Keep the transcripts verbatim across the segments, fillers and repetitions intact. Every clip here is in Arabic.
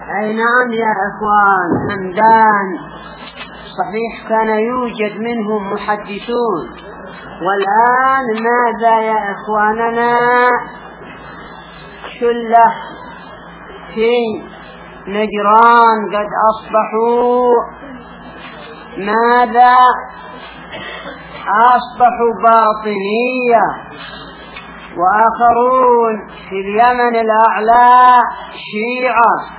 أي نعم يا أخوان، همدان صحيح كان يوجد منهم محدثون، والآن ماذا يا إخواننا؟ شلة في نجران قد أصبحوا ماذا؟ أصبحوا باطنية، وآخرون في اليمن الأعلى شيعة.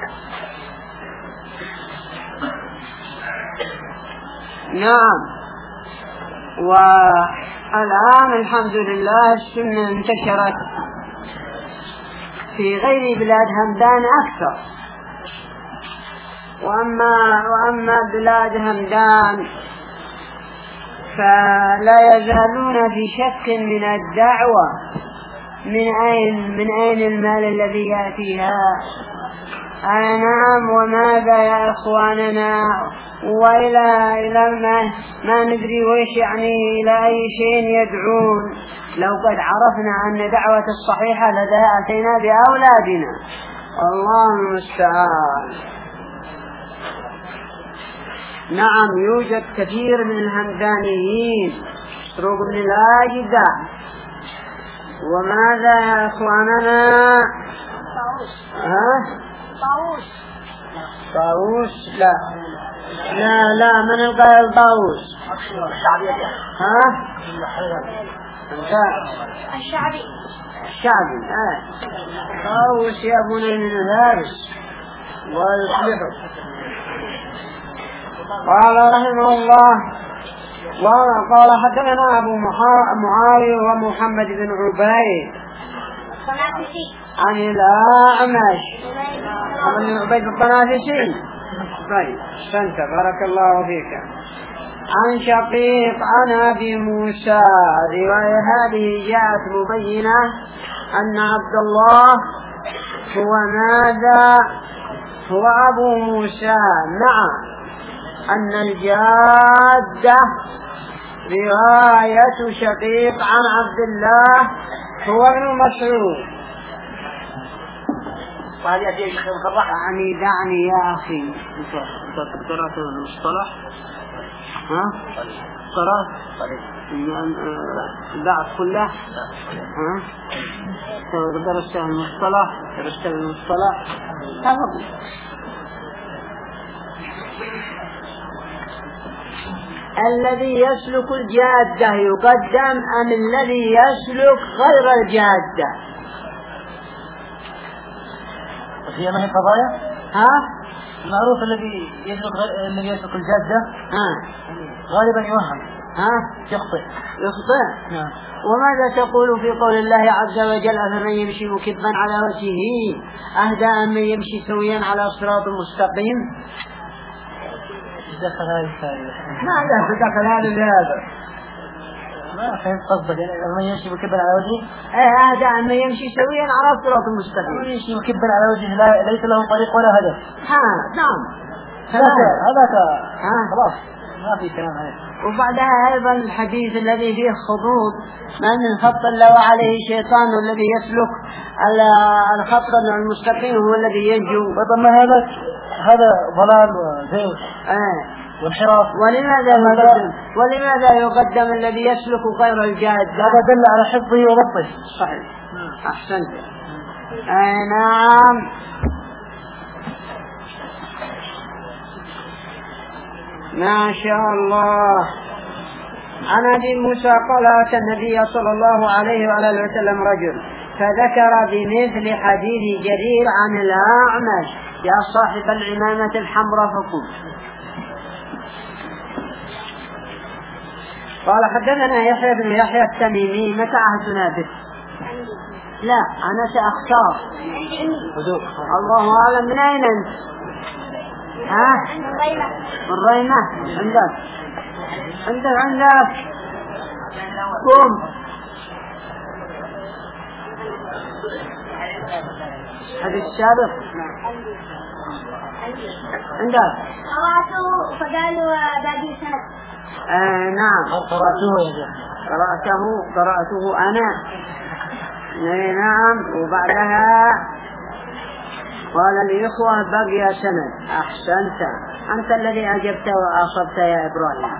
نعم، والآن الحمد لله السنة انتشرت في غير بلاد همدان أكثر. وأما, وأما بلاد همدان فلا يزالون في شك من الدعوة، من أين, من أين المال الذي يأتيها؟ آه نعم. وماذا يا إخواننا؟ وإلى إلى ما, ما ندري ويش يعني إلى أي شيء يدعون. لو قد عرفنا أن دعوة الصحيحة لديها أتينا بأولادنا. الله المستعان. نعم، يوجد كثير من الهمدانيين سروق من الآجدة. وماذا يا إخواننا؟ ها؟ طاووس. طاووس؟ لا لا لا، من القائل طاووس؟ ها؟ الشعبي. الشعبي. آه. طاووس يأبون من الهارس ويصلحوا. قال رحمه الله، وقال حدثنا أبو معاوية ومحمد بن عبيد عن الأعمش عن عبيد الطنافسي. طيب سنت بارك الله فيك. عن شقيق عن أبي موسى. رواية هذه جاءت مبينة أن عبد الله هو ماذا؟ هو أبو موسى. نعم، أن الجادة رواية شقيق عن عبد الله هو ابن مسعود. وهل يأتي الشيخ مخرح؟ يعني دعني يا أخي، أنت قرأت المصطلح؟ ها؟ قرأت؟ بعض كله؟ ها؟ درست المصطلح؟ درست المصطلح؟ تفضل. الذي يسلك الجادة يقدم أم الذي يسلك غير الجادة؟ هي ما هي قضايا؟ ها؟ المعروف الذي يسلك الذي يسلك الجادة ها؟ غالبا يوهم. ها؟ يخطئ. يخطئ. نعم. وماذا تقول في قول الله عز وجل: أفمن يمشي مكبا على وجهه أهدى أم من يمشي سويا على صراط مستقيم؟ دخل هذا ماذا دخل هذا بهذا؟ ما فهمت قصدك. يعني من يمشي مكبا على وجهه ايه أهدى أم من يمشي سويا على صراط مستقيم. من يمشي مكبا على وجهه لا ليس له طريق ولا هدف. ها نعم، هذاك هذاك خلاص ما في كلام هذا. وبعدها أيضا الحديث الذي فيه خطوط: ما من خط لو عليه شيطان الذي يسلك الخط المستقيم هو الذي ينجو. وطبعا هذا هذا ضلال وزيغ آه. وانحراف. ولماذا يقدم ولماذا يقدم الذي يسلك غير الجاد؟ هذا دل على حفظه وضبطه. صحيح. أحسنت. آه نعم. ما شاء الله. عن أبي موسى قال: أتى النبي صلى الله عليه وعلى اله وسلم رجل فذكر بمثل حديث جرير عن الأعمش: يا صاحب العمامة الحمراء فقم. قال: حدثنا يحيى بن يحيى التميمي. متى عهدنا به؟ لا أنا سأختار. الله أعلم. من أين أنت؟ ها؟ من ريمة. عندك عندك عندك قم. هذا السابق عندك قرأته فقالوا باقي سنة. آه نعم قرأته يا شيخ. قرأته قرأته أنا. نعم. وبعدها قال الإخوة بقي سند. أحسنت، أنت الذي أجبت وأصبت يا إبراهيم.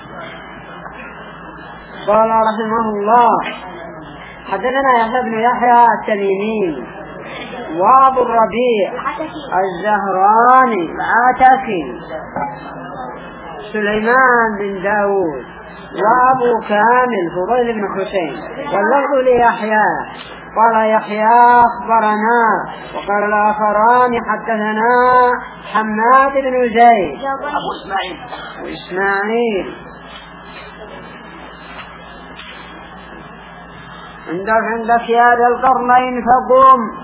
قال رحمه الله حدثنا يحيى بن يحيى التميمي وابو الربيع الزهراني العتكي سليمان بن داود وابو كامل فضيل بن حسين واللفظ ليحيى قال يحيى أخبرنا وقال الآخران حدثنا حماد بن زيد أبو إسماعيل وإسماعيل. عندك عندك يا ذا القرنين فقم.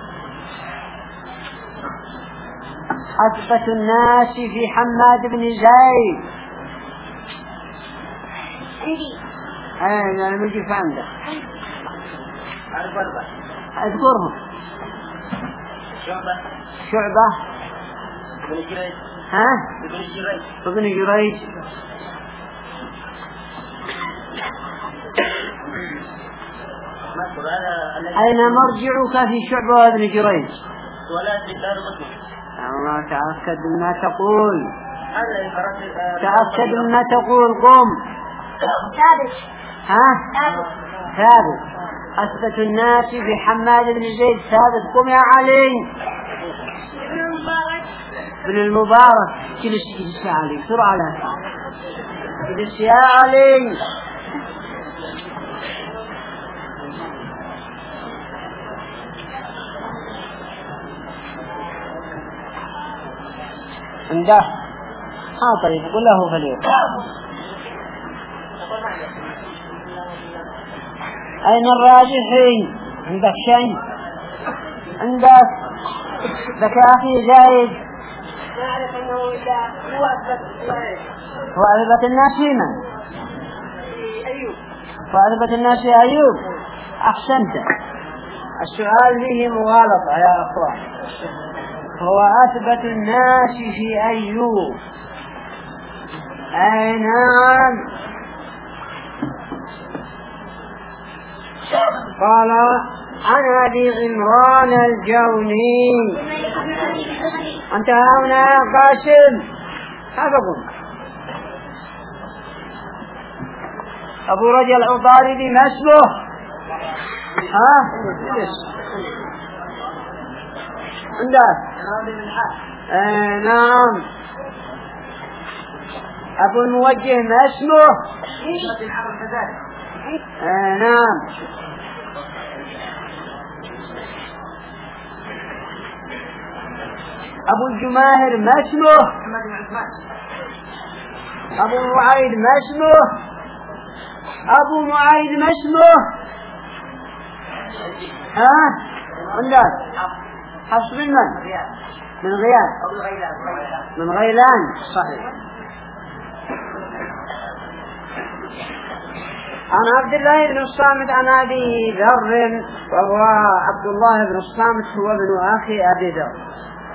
أثبت الناس في حماد بن زيد. أنا نجي في عندك أذكرهم. شعبة شعبة بن جريج ها بن جريج ابن جريج أين مرجعك في شعبة وابن جريج؟ ولا في دار مسلم. الله تأكد مما تقول. هذا تأكد مما تقول. قم. ثابت. ها ثابت. ثابت. أثبت الناس بحماد بن زيد ثابت. قم يا علي. ابن المبارك. ابن المبارك. جلس جلس يا علي بسرعة لا جلس يا علي. عنده ها طيب قل له فليق. أين الراجحين؟ عندك شيء؟ عندك لك يا أخي زايد. نعرف أنه إذا هو أثبت هو أثبت الناس من؟ أيوب. وأثبت الناس أيوب. أحسنت. السؤال فيه مغالطة يا أخوان. هو أثبت الناس في أيوب. أي نعم. قال عن أبي عمران الجوني. أنت هنا يا قاسم حفظهم. أبو رجل العطاردي ما اسمه؟ ها؟ عندك؟ آه نعم. أبو الموجه ما اسمه؟ آه نعم. أبو الجماهر ما اسمه؟ أبو معايد ما اسمه؟ أبو معايد ما اسمه؟ ها؟ عندك؟ حفص من من؟ من غيان. من غيلان. صحيح. عن عبد الله بن الصامت عن أبي ذر وهو عبد الله بن الصامت هو ابن أخي أبي ذر.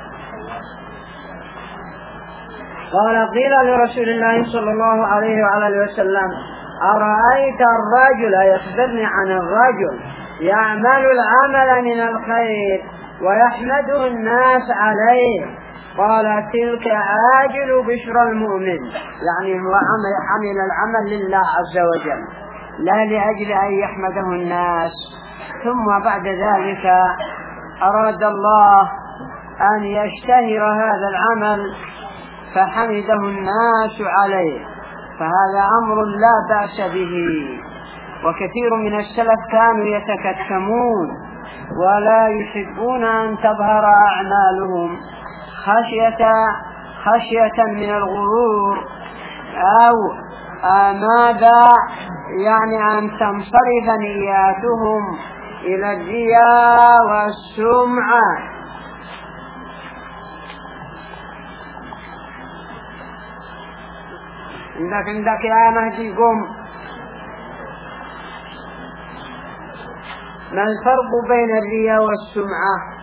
قال قيل لرسول الله صلى الله عليه وعلى وسلم أرأيت الرجل يخبرني عن الرجل يعمل العمل من الخير ويحمده الناس عليه. قال تلك عاجل بشرى المؤمن، يعني هو عمل, عمل العمل لله عز وجل لا لأجل أن يحمده الناس. ثم بعد ذلك أراد الله أن يشتهر هذا العمل فحمده الناس عليه، فهذا أمر لا بأس به. وكثير من السلف كانوا يتكتمون ولا يحبون أن تظهر أعمالهم خشية خشية من الغرور أو ماذا يعني أن تنصرف نياتهم إلى الرياء والسمعة. عندك عندك يا مهدي قم. ما الفرق بين الرياء والسمعة؟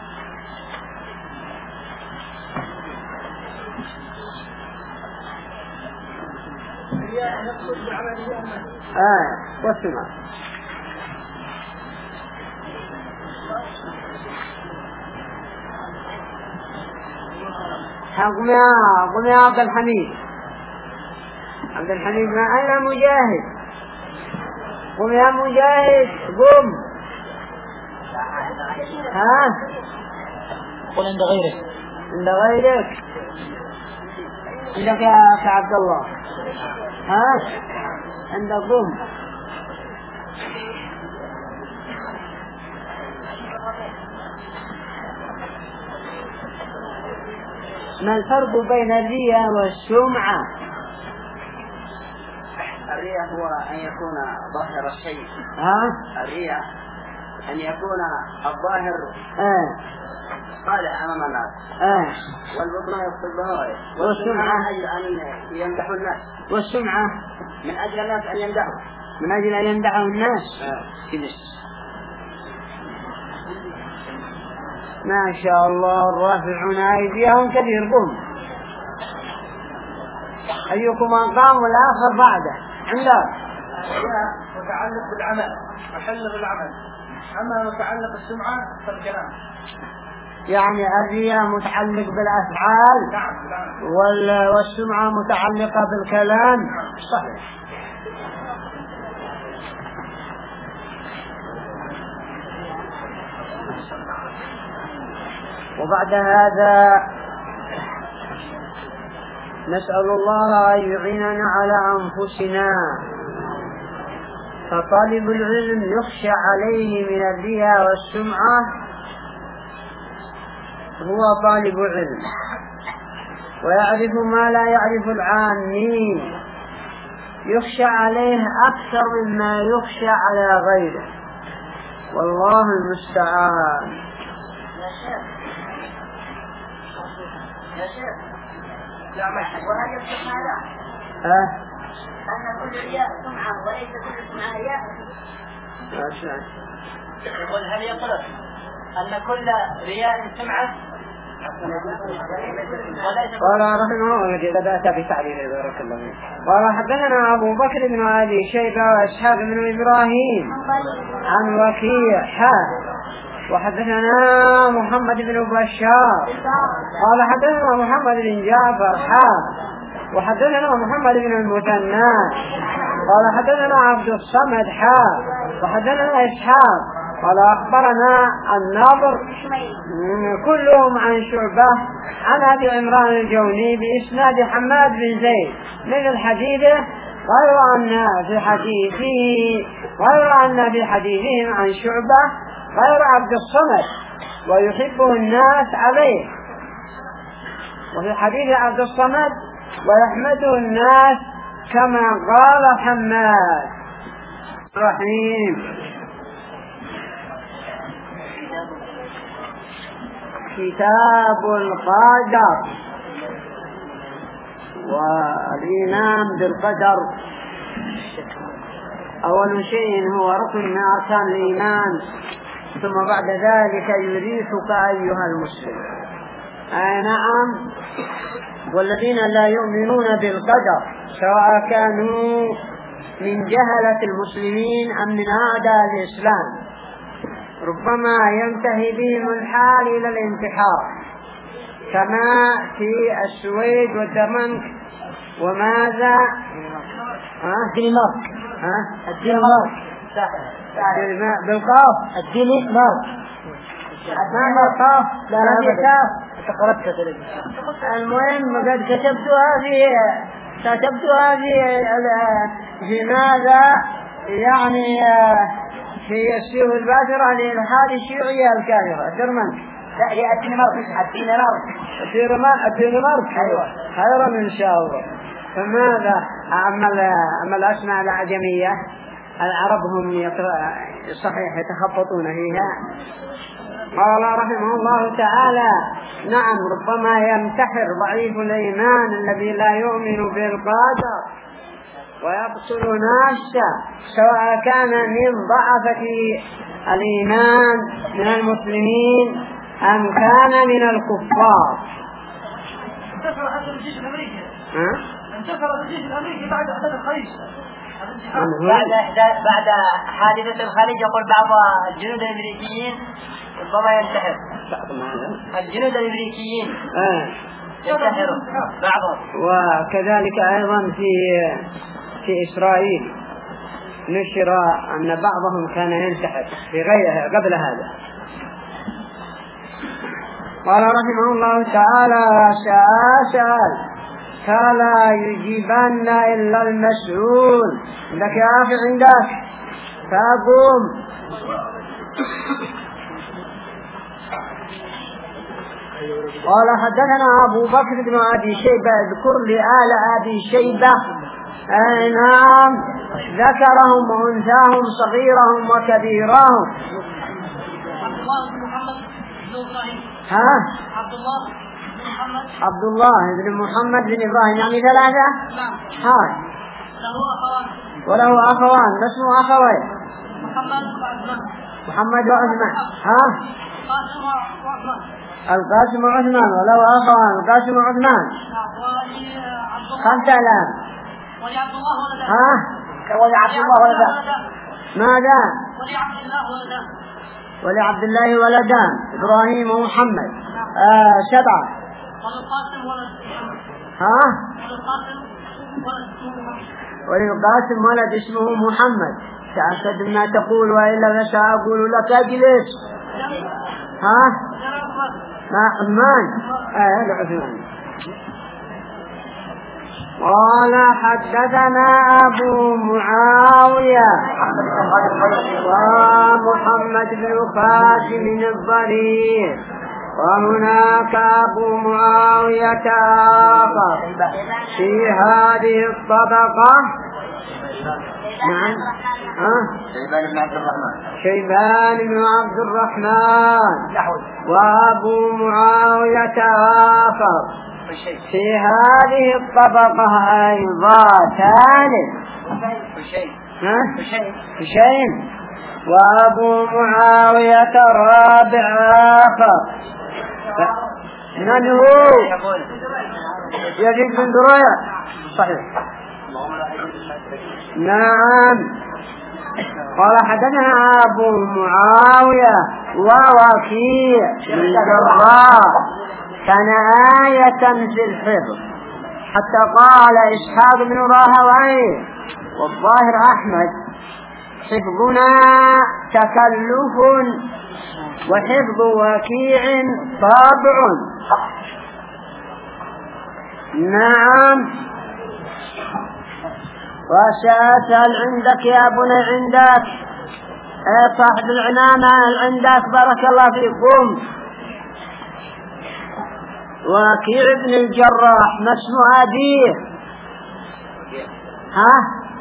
الرياء نقصد بعمله آه والسمعة. قم يا قم يا عبد الحميد. عبد الحميد ما أنا مجاهد. قم يا مجاهد قم. ها قل عند غيرك. عند غيرك عندك يا أخي عبد الله. ها عند قم. ما الفرق بين الرياء والسمعة؟ الرياء هو أن يكون ظاهر الشيء. ها؟ الرياء أن يكون الظاهر آه. صالح أمام الناس. آه. والبطن يقصد به. والسمعة أن يمدحوا الناس. والسمعة من أجل الناس أن يمدحوا. من أجل أن يمدحوا الناس. آه. ما شاء الله الرافعون أيديهم كثير. قم. أيكم أقام والآخر بعده. عندك متعلق بالعمل، محل بالعمل. أما متعلق بالسمعة فالكلام. يعني الرياء متعلق بالأفعال. نعم نعم. والسمعة متعلقة بالكلام. صحيح. وبعد هذا نسأل الله أن يعيننا على أنفسنا. فطالب العلم يخشى عليه من الرياء والسمعة هو طالب علم ويعرف ما لا يعرف العامين، يخشى عليه أكثر مما يخشى على غيره، والله المستعان. يا شيخ يا شيخ وهل يصح هذا؟ أه؟ أن كل رياء سمعة وليس كل سمعة رياء؟ يقول هل يصح أن كل رياء سمعة قال رحمه الله بدأت بتعليل بارك الله فيك. قال حدثنا أبو بكر بن أبي شيبة وإسحاق بن إبراهيم عن وكيع حا وحدثنا محمد بن بشار قال حدثنا محمد بن جعفر حا وحدثنا محمد بن المثنى قال حدثنا عبد الصمد حا وحدثنا إسحاق قال أخبرنا الناظر كلهم عن شعبة عن أبي عمران الجوني بإسناد حماد بن زيد مثل حديثه، غير أن في حديثه غير أن في حديثهم عن شعبة غير عبد الصمد ويحبه الناس عليه، وفي حديث عبد الصمد ويحمده الناس كما قال حماد. الرحيم. كتاب القدر والإيمان بالقدر. أول شيء هو ركن من أركان الإيمان، ثم بعد ذلك يريحك أيها المسلم. آه نعم. والذين لا يؤمنون بالقدر سواء كانوا من جهلة المسلمين أم من أعداء الإسلام ربما ينتهي بهم الحال إلى الانتحار، كما في السويد والدمنك وماذا الدنمارك. ها الدنمارك بالقاف الدنمارك ما هو قاف لا هذه كاف. تقرأت المهم قد كتبتها في كتبتها في في ماذا يعني في السيوف الباشرة للإلحاد الشيوعية الكافرة درمان. لا هي الدنمارك الدنمارك الدنمارك أيوة خيرا إن شاء الله. فماذا أما الأسماء الأعجمية العرب هم صحيح يتخبطون فيها. قال رحمه الله تعالى نعم ربما ينتحر ضعيف الإيمان الذي لا يؤمن بالقدر ويقتل نفسه سواء كان من ضعفة الإيمان من المسلمين أم كان من الكفار. انتصر حتى الجيش الأمريكي. ها؟ انتصر الجيش الأمريكي بعد أحداث الخليج. بعد بعد حادثة الخليج يقول بعض الجنود الأمريكيين ربما ينتحر. الجنود الأمريكيين آه. ينتحروا بعضهم. وكذلك أيضا في في إسرائيل نشر أن بعضهم كان ينتحر في غيرها قبل هذا. قال رحمه الله تعالى: سأسأل فلا يجيبن إلا المسؤول. عندك يا أخي عندك فأقوم. قال حدثنا أبو بكر بن أبي شيبة. اذكر لي آل أبي شيبة. أي نعم، ذكرهم وأنثاهم صغيرهم وكبيرهم. عبد الله بن محمد بن إبراهيم. ها؟ عبد الله بن محمد. عبد الله بن محمد بن إبراهيم، يعني ثلاثة. نعم. ها. له أخوان. وله أخوان. ما اسمه أخوين؟ محمد وعثمان. محمد وعثمان. ها؟ القاسم وعثمان. القاسم وعثمان. وله أخوان القاسم وعثمان. خمسة آلاف. ولي عبد الله ولدان. ها؟ ولي عبد الله ولدان. ماذا؟ ولي عبد الله ولدان. ولي عبد الله ولدان إبراهيم ومحمد. آه سبعة. وللقاسم ولد محمد. ها؟ وللقاسم ولد اسمه محمد. وللقاسم ولد اسمه محمد. تأكد ما تقول وإلا فسأقول لك أجلس. ها؟ مع عثمان. آه العثمان. قال حدثنا أبو معاوية ومحمد بن قاسم الضرير، وهناك أبو معاوية آخر في هذه الطبقة. نعم. ها؟ شيبان بن عبد الرحمن. شيبان بن عبد الرحمن. وأبو معاوية آخر في هذه الطبقة أيضا ثالث. حسين. وأبو معاوية رابع آخر. من هو؟ يزيد بن دريع. صحيح. نعم. قال حدثنا أبو معاوية ووكيع بن الجراح كان آية في الحفظ، حتى قال إسحاق بن راهويه والظاهر أحمد: حفظنا تكلف وحفظ وكيع طابع. نعم. وسأسأل عندك يا بني، عندك صاحب العنانة عندك، بارك الله فيكم. وكيع بن الجراح ما اسم أبيه؟ ها؟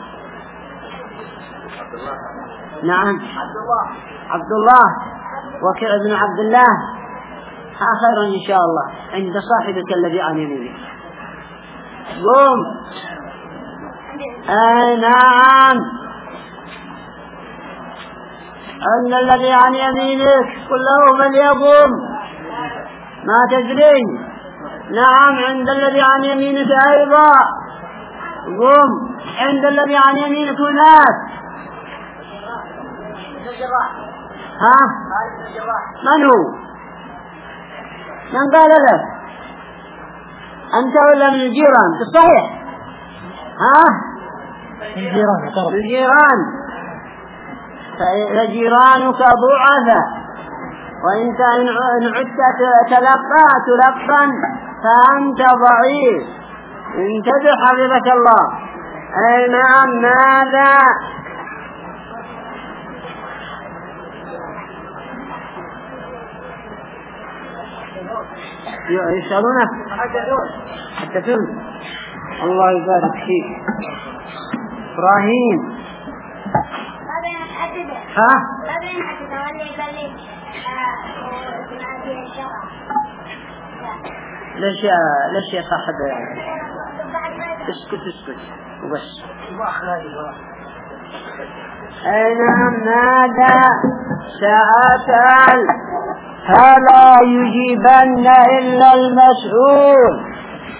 نعم عبد الله. عبد الله. وكيع بن عبد الله. ها خير إن شاء الله عند صاحبك الذي عن يمينك. قوم. أي نعم. أن الذي عن يمينك قل له من يقوم. ما تدري. نعم. عند الذي عن يمينك أيضا. قم. عند الذي عن يمينك هناك. ها؟ من هو؟ من قال لك؟ أنت ولا من الجيران؟ صحيح. ها؟ الجيران. الجيران. فجيرانك ضعفاء، وإنت إن عدت تلقى تلقا فأنت ضعيف. انتبه حفظك الله. أي نعم. ماذا؟ يسألونك حدثون. الله يبارك فيك. إبراهيم. ها؟ ليش يا ليش يا صاحب؟ اسكت اسكت وبس. أنا ماذا سأسأل فلا يجيبن إلا المسؤول.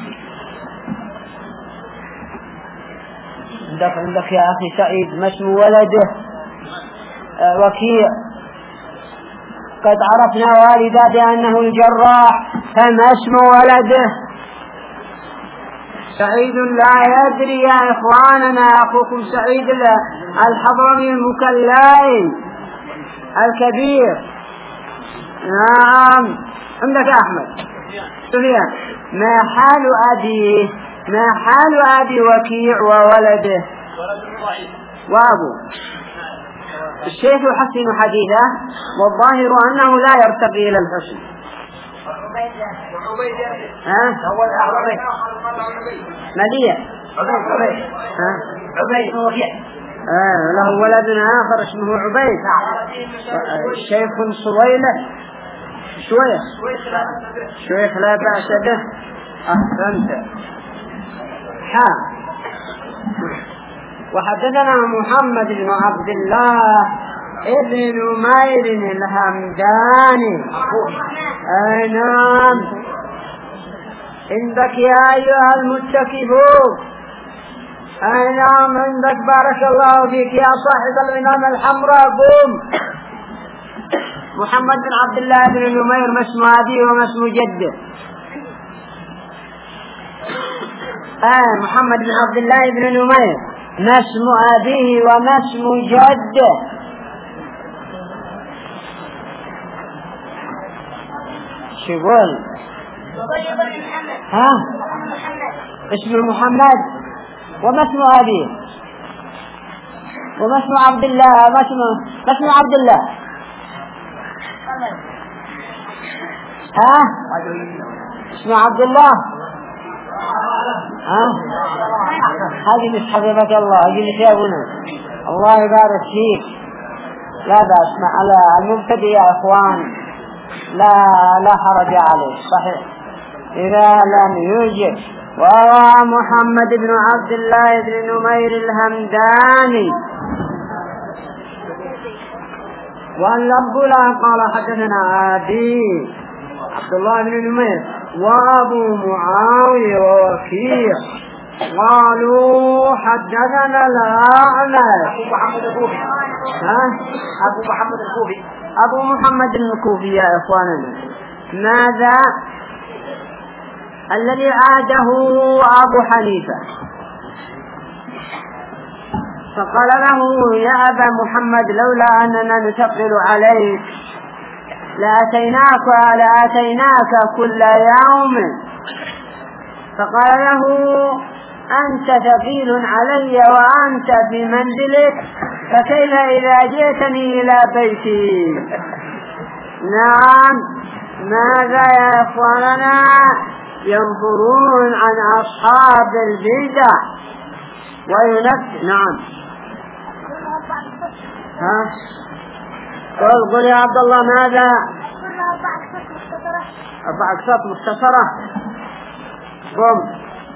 عندك عندك يا أخي سعيد ما اسم ولده؟ آه وكيع. قد عرفنا والده بأنه الجراح، فما اسم ولده؟ سعيد لا يدري يا إخواننا، أخوكم سعيد الحضرمي المكلاي الكبير. نعم. عندك أحمد سفيان. ما حال أبيه؟ ما حال أبي وكيع وولده وأبوه؟ الشيخ يحسن حديثه والظاهر أنه لا يرتقي إلى الحسن. ها؟ مليء. ها؟ عبيد وكيع. آه له ولد آخر اسمه عبيد. الشيخ صويلة شوية شوية لا بأس به. أحسنت. حا. وحدثنا محمد بن عبد الله ابن نمير الهمداني. أي نعم. عندك يا أيها المتكفون. أي نعم عندك بارك الله فيك يا صاحب العمامة الحمراء. قوم. محمد بن عبد الله بن نمير ما اسم أبيه وما اسم جده؟ آه محمد بن عبد الله بن نمير ما اسم أبيه وما اسم جده؟ شغل. ها؟ اسمه محمد وما اسم أبيه وما اسم عبد الله ما اسمه ما اسم عبد الله؟ ها؟ اسمه عبد الله. ها؟ هذه مش حبيبك الله. هذه يا ابونا الله يبارك فيك. لا بأس على المبتدئ يا اخوان، لا لا حرج عليه صحيح اذا لم يوجد. وهو محمد بن عبد الله بن نمير الهمداني. واللفظ له قال حدثنا أبي عبد الله بن نمير وأبو معاوية ووكيع قالوا حدثنا الأعمش. أبو محمد الكوفي. ها؟ أبو محمد الكوفي. أبو محمد الكوفي يا إخواننا. ماذا الذي عاده أبو حنيفة فقال له يا أبا محمد لولا أننا نثقل عليك لأتيناك لأتيناك كل يوم. فقال له أنت ثقيل علي وأنت في منزلك فكيف إذا جئتني إلى بيتي؟ نعم. ماذا يا إخواننا ينظرون عن أصحاب البدع وينفس. نعم. ها؟ قل قل يا عبد الله ماذا؟ أربع أقساط مختصرة. قم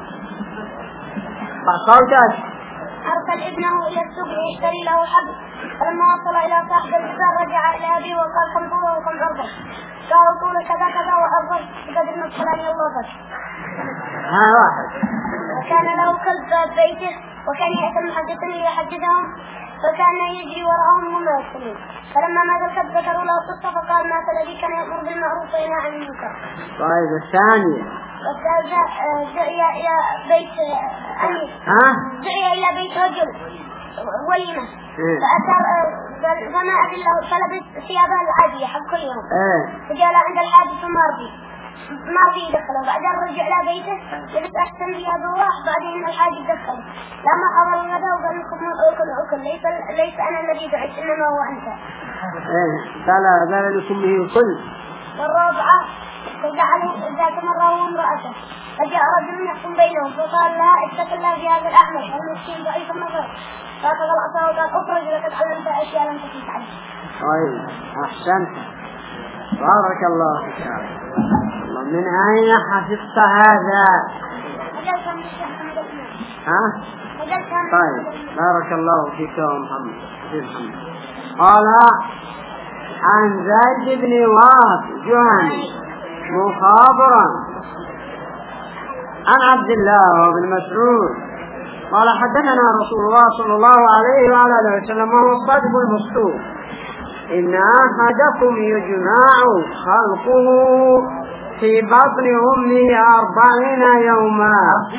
صوتك. أرسل ابنه إلى السوق ليشتري له حبل، فلما وصل إلى صاحب البزار رجع إلى أبيه وقال كم طوله وكم عرضه؟ قال طوله كذا كذا وعرضه بقدر نصف الفلاني الله. ها واحد. وكان له كلب باب بيته وكان يأتي المحدثين ليحدثهم فكان يجري وراءهم وما يدخلون. فلما مات الكلب ذكروا له القصة فقال مات الذي كان يأمر بالمعروف وينهى عن المنكر. طيب الثانية. والثالثة دعي إلى بيت أمير. ها؟ دعي إلى بيت رجل وليمة. فأتى فما أدله فلبس ثيابه العادية حق كل يوم. فجاء عند الحادث ومرضي ما في دخله. بعدين رجع إلى بيته لبس أحسن ثيابه وراح. بعدين الحاج دخله لما حضر الغداء وقال لكم أكل أكل ليس ليس أنا الذي دعيت إنما هو أنت. إيه قال قال لكم به كل. والرابعة فجعل ذات مرة هو امرأته فجاء رجل يحكم بينهم فقال لها اتق الله في هذا الأعمى المسكين ضعيف النظر فأخذ العصا وقال اخرج لقد علمت أشياء لم تكن تعلم. طيب أحسنت بارك الله فيك. من أين حفظت هذا؟ ها؟ طيب بارك الله فيك يا محمد. قال عن زيد بن وهب جهني مخابرا عن عبد الله بن مسعود قال حدثنا رسول الله صلى الله عليه وعلى اله وسلم وهو الصادق المصدوق إن أحدكم يجمع خلقه في بطن أمه أربعين يوما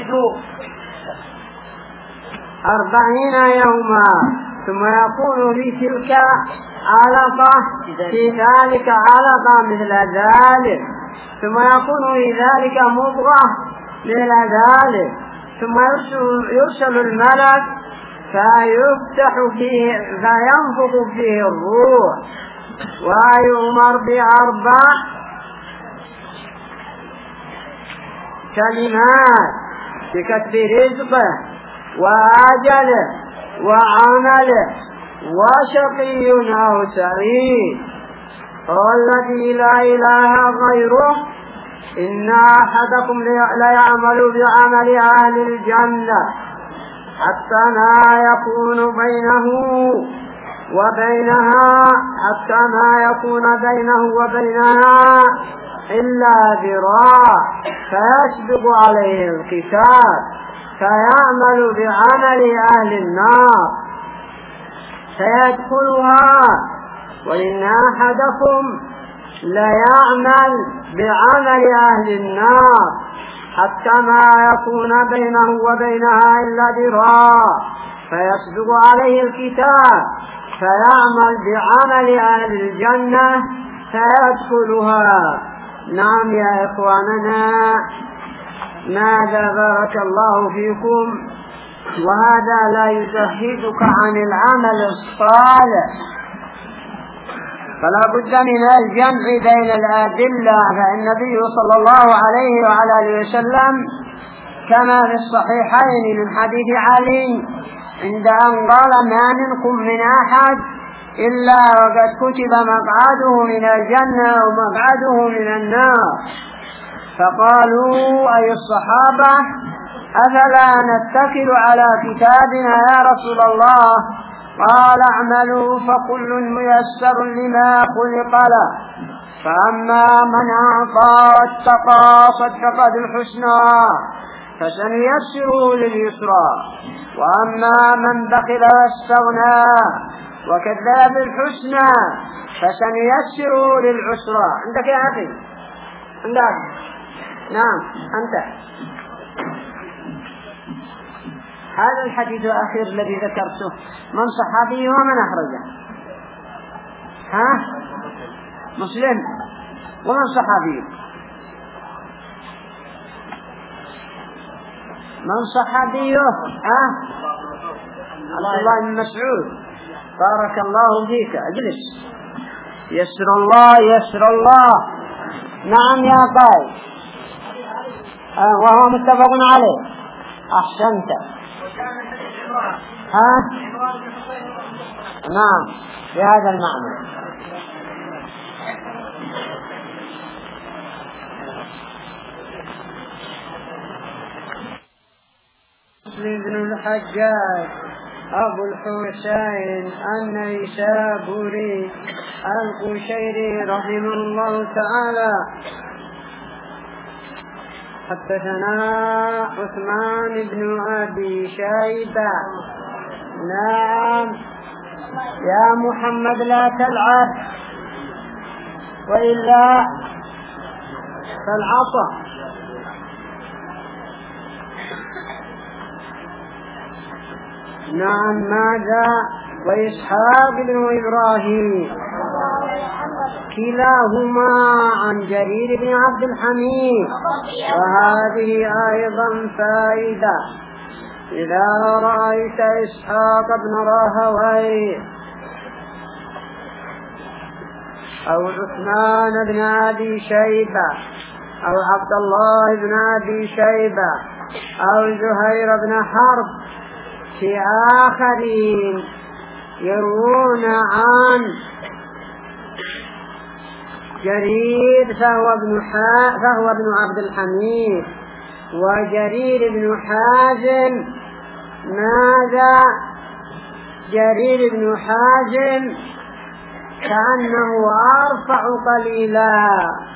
أربعين يوما ثم يكون في تلك علقة في ذلك علقة مثل ذلك ثم يكون في ذلك مضغة مثل ذلك ثم يرسل الملك فيفتح فيه فينفخ فيه الروح ويؤمر بأربع كلمات بكتب رزقه وأجله وعمله وشقي أو سعيد والذي لا إله غيره إن أحدكم ليعمل بعمل أهل الجنة حتى ما يكون بينه وبينها حتى ما يكون بينه وبينها إلا ذراع فيسبق عليه الكتاب فيعمل بعمل أهل النار فيدخلها وإن أحدكم ليعمل بعمل أهل النار حتى ما يكون بينه وبينها إلا ذراع فيسبق عليه الكتاب فيعمل بعمل أهل الجنة فيدخلها. نعم يا إخواننا، ماذا بارك الله فيكم، وهذا لا يزهدك عن العمل الصالح، فلا بد من الجمع بين الأدلة. فالنبي صلى الله عليه وعلى آله وسلم كما في الصحيحين من حديث علي عند أن قال ما منكم من أحد إلا وقد كتب مقعده من الجنة ومقعده من النار، فقالوا أي الصحابة أفلا نتكل على كتابنا يا رسول الله؟ قال اعملوا فكل ميسر لما خلق له، فأما من أعطى واتقى صدق بالحسنى فسنيسره لليسرى، وأما من بخل واستغنى وكذب بالحسنى فسنيسره للعسرى. عندك يا أخي؟ عندك؟ نعم أنت. هذا الحديث الأخير الذي ذكرته من صحابي ومن أخرجه؟ ها؟ مسلم. ومن صحابي؟ من صحابيه؟ ها؟ عبد الله بن مسعود. بارك الله فيك، اجلس. يسر الله يسر الله. نعم يا قائد. آه وهو متفق عليه. أحسنت. ها؟ نعم بهذا المعنى. مسلم بن الحجاج أبو الحسين النيسابوري القشيري رحمه الله تعالى حدثنا عثمان بن أبي شيبة. نعم يا محمد لا تلعب وإلا فالعصا. نعم ماذا؟ وإسحاق بن إبراهيم كلاهما عن جرير بن عبد الحميد. وهذه أيضا فائدة، إذا رأيت إسحاق بن راهويه أو عثمان بن أبي شيبة أو عبد الله بن أبي شيبة أو زهير بن حرب في آخرين يروون عن جرير فهو ابن حا فهو ابن عبد الحميد، وجرير بن حازم ماذا؟ جرير بن حازم كأنه أرفع قليلا.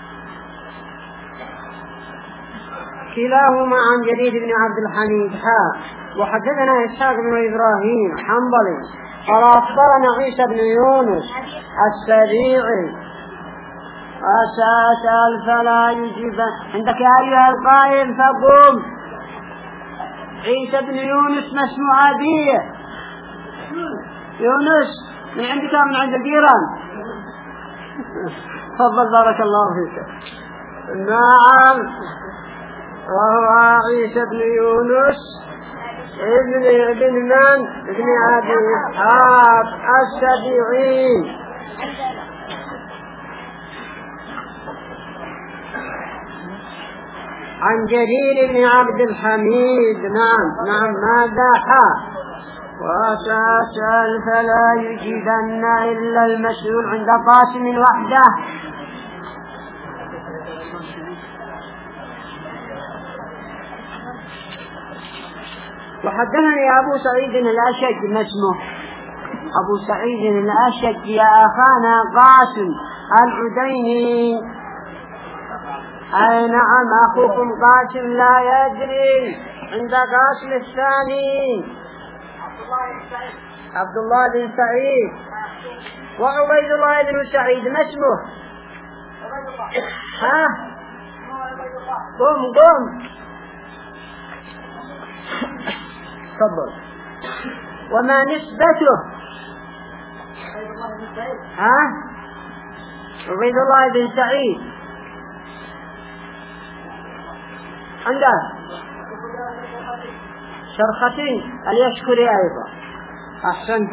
كلاهما عن جرير بن عبد الحميد. ها وحدثنا إسحاق بن إبراهيم حنبلي قال أخبرنا عيسى بن يونس السبيعي وسأسأل فلا يجيب. عندك يا أيها القائم فقوم. عيسى بن يونس ما اسمه أبيه؟ يونس من عندك من عند الجيران. تفضل بارك الله فيك. نعم، وهو عيسى بن يونس ابن ابن من؟ ابن أبي إسحاق السبيعي. عن جرير بن عبد الحميد. نعم نعم ماذا حا؟ وسأسأل فلا يجيبن إلا المسؤول عند قاسم وحده. وحدثني أبو سعيد الأشج. ما اسمه؟ أبو سعيد الأشج يا أخانا قاسم العديني. أي نعم أخوكم قاسم لا يدري. عند قاسم الثاني عبد الله بن سعيد وعبيد الله بن سعيد. ما اسمه؟ ها قم قم تفضل. وما نسبته؟ ها عبيد الله بن سعيد عنده شرختين اليشكري أيضا. أحسنت.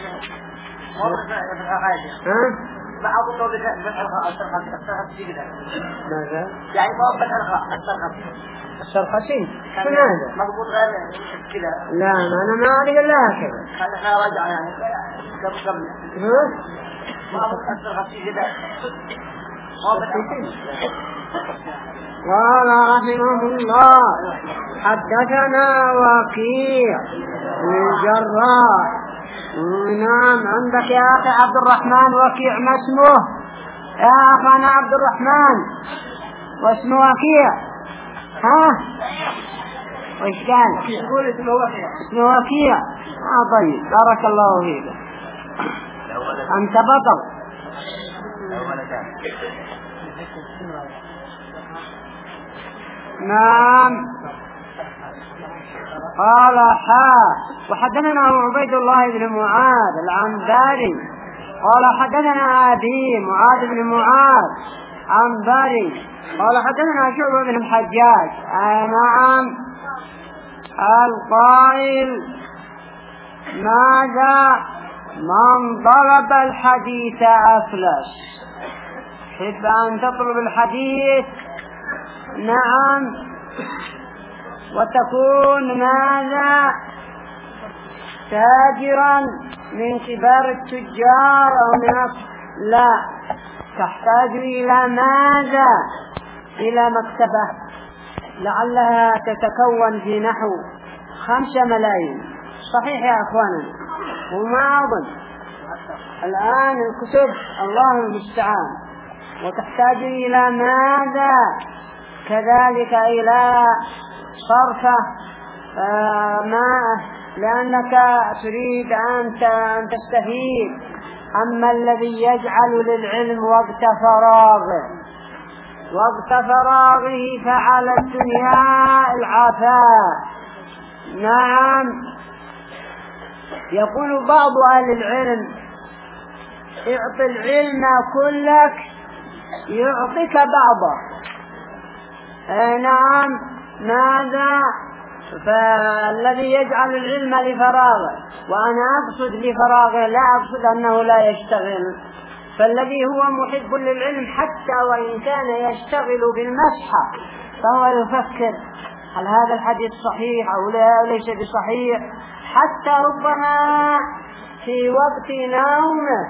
ها بعض الطرق بالحرقة الشرخة كذا. ماذا؟ يعني فوق بالحرقة الشرخة. الشرختين شنو هذا؟ مضبوط غير كذا. لا أنا ما أعرف إلا هكذا. هذا راجع يعني قبل قبل. ها؟ ما هو الشرخة كذا. ما بالحرقة. قال رحمه الله حدثنا وكيع الجراح. نعم عندك يا أخي عبد الرحمن وكيع. ما اسمه يا أخانا عبد الرحمن؟ واسمه وكيع. ها وإيش قال؟ يقول اسمه وكيع. اسمه وكيع. آه طيب بارك الله فيك. أنت بطل. نعم. قال حا وحدثنا عبيد الله بن معاذ العنبري قال حدثنا أبي معاذ بن معاذ عنبري قال حدثنا شعبة بن الحجاج. آه نعم. القائل ماذا؟ من طلب الحديث أفلس. حب أن تطلب الحديث. نعم. وتكون ماذا؟ تاجرا من كبار التجار أو من لا تحتاج إلى ماذا؟ إلى مكتبة لعلها تتكون في نحو خمسة ملايين. صحيح يا أخواننا؟ وما أظن الآن الكتب الله المستعان. وتحتاج إلى ماذا؟ كذلك إلى صرفة آه ما لأنك تريد أن تستفيد. أما الذي يجعل للعلم وقت فراغه وقت فراغه فعلى الدنيا العفاء. نعم. يقول بعض أهل العلم اعط العلم كلك يعطيك بعضه. آه نعم. ماذا؟ فالذي يجعل العلم لفراغه. وأنا أقصد لفراغه لا أقصد أنه لا يشتغل. فالذي هو محب للعلم حتى وإن كان يشتغل بالمسحة فهو يفكر هل هذا الحديث صحيح أو ليس بصحيح، حتى ربما في وقت نومه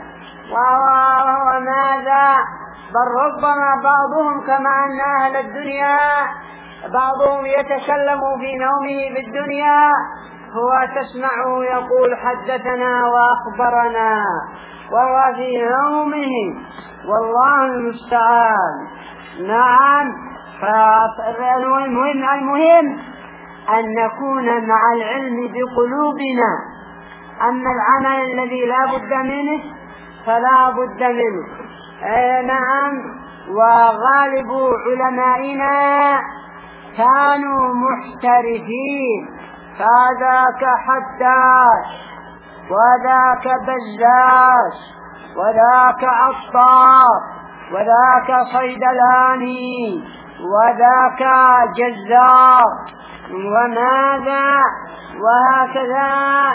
وماذا بل ربما بعضهم كما أن أهل الدنيا بعضهم يتكلم في نومه بالدنيا هو تسمعه يقول حدثنا وأخبرنا وهو في نومه والله المستعان. نعم. فالمهم المهم أن نكون مع العلم بقلوبنا. أما العمل الذي لا بد منه فلا بد منه. آه نعم. وغالب علمائنا كانوا محترفين، فذاك حداد وذاك بزاز وذاك عطار وذاك صيدلاني وذاك جزار وماذا وهكذا.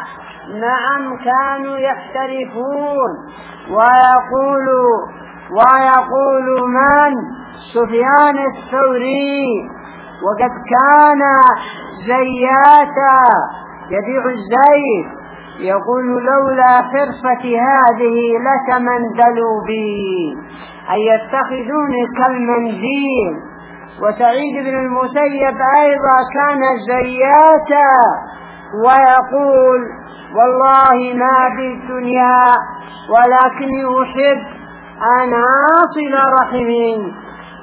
نعم كانوا يحترفون. ويقول ويقول من سفيان الثوري وقد كان زياتا يبيع الزيت يقول لولا حرفتي هذه لتمندلوا بي، أي يتخذوني كالمنديل. وسعيد بن المسيب أيضا كان زياتا ويقول والله ما بالدنيا ولكني أحب أن أصل رحمي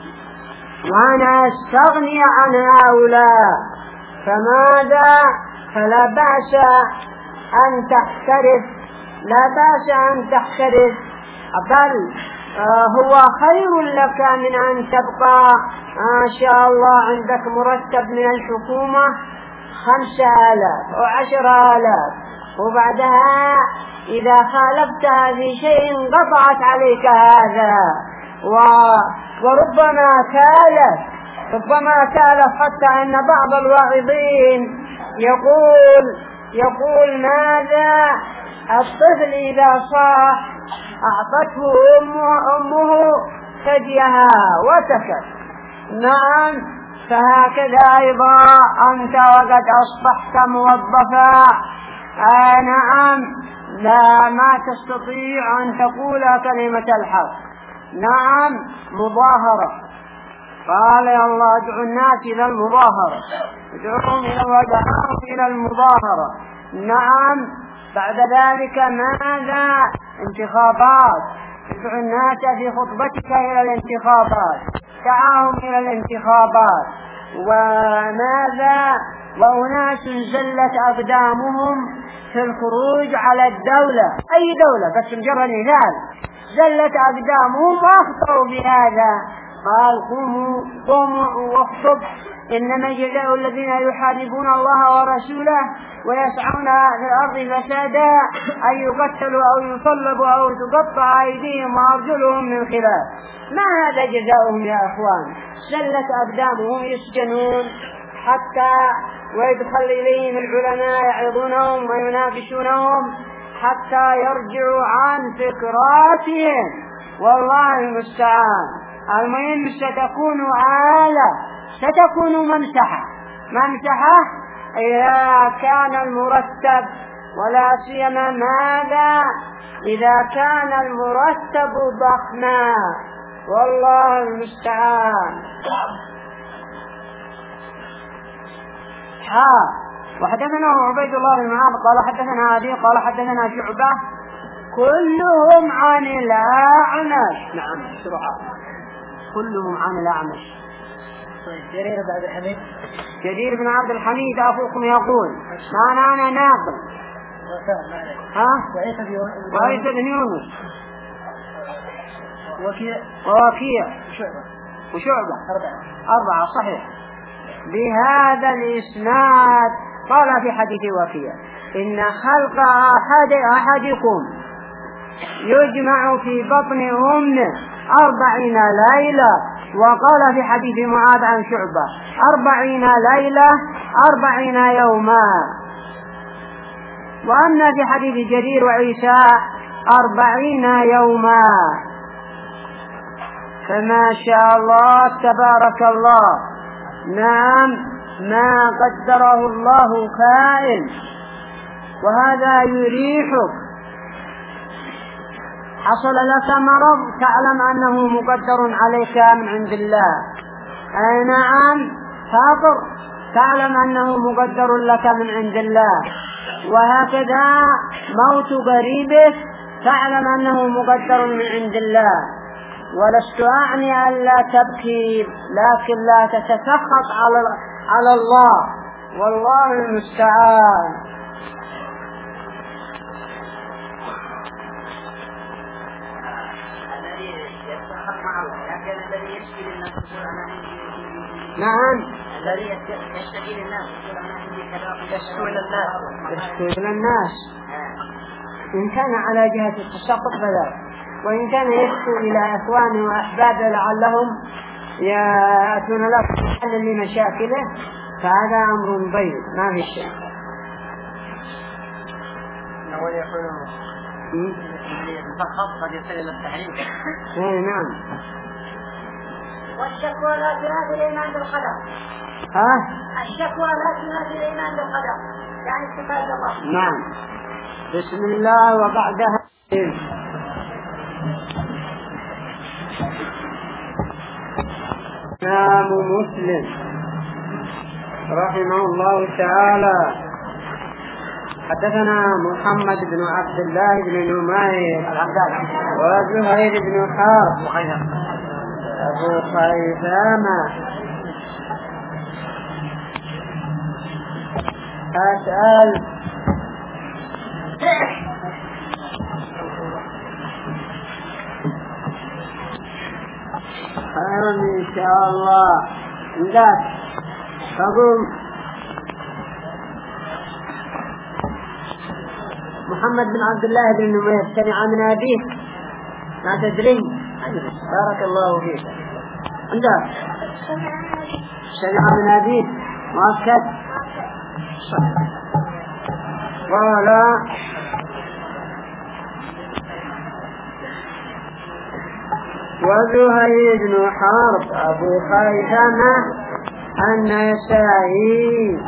وأنا أستغني عن هؤلاء. فماذا؟ فلا بأس أن تحترف، لا بأس أن تحترف، بل آه هو خير لك من أن تبقى ما شاء الله عندك مرتب من الحكومة خمسة آلاف أو عشر آلاف، وبعدها إذا خالفتها في شيء انقطعت عليك هذا. و... وربما كالف ربما كالف حتى أن بعض الواعظين يقول يقول ماذا؟ الطفل إذا صاح أعطته أمه, أمه ثديها وسكت. نعم فهكذا أيضا أنت وقد أصبحت موظفا، آه نعم لا ما تستطيع أن تقول كلمة الحق. نعم مظاهرة، قال يا الله ادعو الناس إلى المظاهرة، ادعوهم إلى المظاهرة. نعم بعد ذلك ماذا؟ انتخابات، ادعو الناس في خطبتك إلى الانتخابات، دعاهم إلى الانتخابات. وماذا؟ وأناس زلت أقدامهم في الخروج على الدولة، أي دولة بس مجرد مثال، زلت أقدامهم وأخطأوا بهذا. قال قوموا قوموا واخطب، إنما جزاء الذين يحاربون الله ورسوله ويسعون في الأرض فسادا أن يقتلوا أو يصلبوا أو تقطع أيديهم وأرجلهم من خلاف. ما هذا جزاؤهم يا أخوان؟ زلت أقدامهم يسجنون حتى ويدخل إليهم العلماء يعظونهم ويناقشونهم حتى يرجعوا عن فكراتهم، والله المستعان. المهم ستكون آلة، ستكون ممسحة ممسحة إذا كان المرتب، ولا سيما ماذا؟ إذا كان المرتب ضخما، والله المستعان. ها وحدثنا عبيد الله بن معاذ قال حدثنا أبي قال حدثنا شعبة كلهم عن الأعمش. نعم بسرعة كلهم عن الأعمش. جرير بن عبد الحميد جرير بن عبد الحميد أخوكم يقول ما أنا ناقل. ها وعيسى بن يونس وكيع ووكيع وشعبة أربعة أربعة صحيح بهذا الإسناد. قال في حديث وكيع إن خلق أحد أحدكم يجمع في بطن أمه أربعين ليلة. وقال في حديث معاذ عن شعبة أربعين ليلة أربعين يوما. وأما في حديث جرير وعيسى أربعين يوما. فما شاء الله تبارك الله. نعم ما قدره الله كائن، وهذا يريحك. حصل لك مرض تعلم أنه مقدر عليك من عند الله. أي نعم فاطر تعلم أنه مقدر لك من عند الله. وهكذا موت قريبك تعلم أنه مقدر من عند الله. ولست أعني أن لا تبكي، لكن لا تتسخط على على الله، والله المستعان. الذي يتسخط مع الله لكن الذي نعم الذي يشتكي للناس يشكو إلى الناس يشكو إلى الناس إن كان على جهة التسقط فذلك، وإن كان يشكو إلى إخوانه وأحبابه لعلهم يأتون له حلا لمشاكله فهذا أمر بين ما في شيء. أول يقولون الفخر قد يصل إلى التحريم. إيه نعم. والشكوى لا تنافي الإيمان بالقدر. ها؟ الشكوى لا تنافي الإيمان بالقدر، يعني صفات الله. نعم. بسم الله وبعدها إمام مسلم رحمه الله تعالى حدثنا محمد بن عبد الله بن نمير وزهير بن حرب أبو خيثامة أسأل خيرا إن شاء الله. ذاك فقم محمد بن عبد الله بن نمير سمع من أبيه ما تدري بارك الله فيك عندك سمع من أبيه مؤكد قال وزهير بن حرب أبو خيثمة النسائي.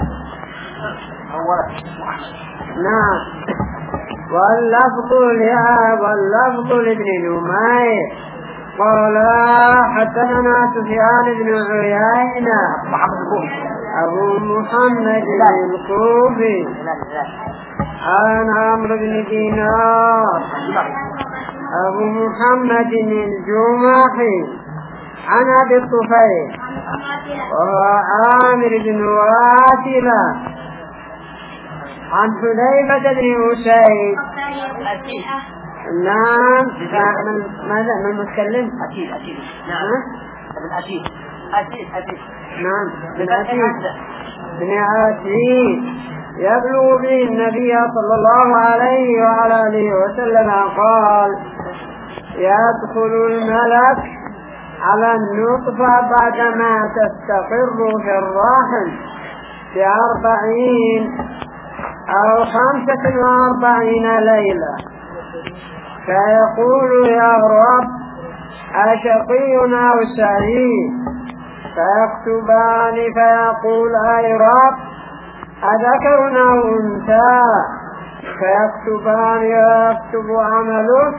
نعم. واللفظ لها واللفظ لابن نمير قال حدثنا سفيان بن عيينة أبو محمد الكوفي عن عمرو بن دينار أبو محمد الجمحي عن أبي الطفيل وعامر بن واسلة عن حذيفة بن أسيد. نعم. ماذا من المتكلم؟ أكيد أكيد. نعم. بالأكيد. أكيد أكيد. نعم. بالأكيد. بن عتيق يبلغ به النبي صلى الله عليه وعلى آله وسلم قال يدخل الملك على النطفة بعدما تستقر في الرحم بأربعين أو خمسة وأربعين ليلة فيقول يا رب أشقي أو سعيد فيكتبان فيقول أي رب أذكر أو أنثى فيكتبان يكتب عمله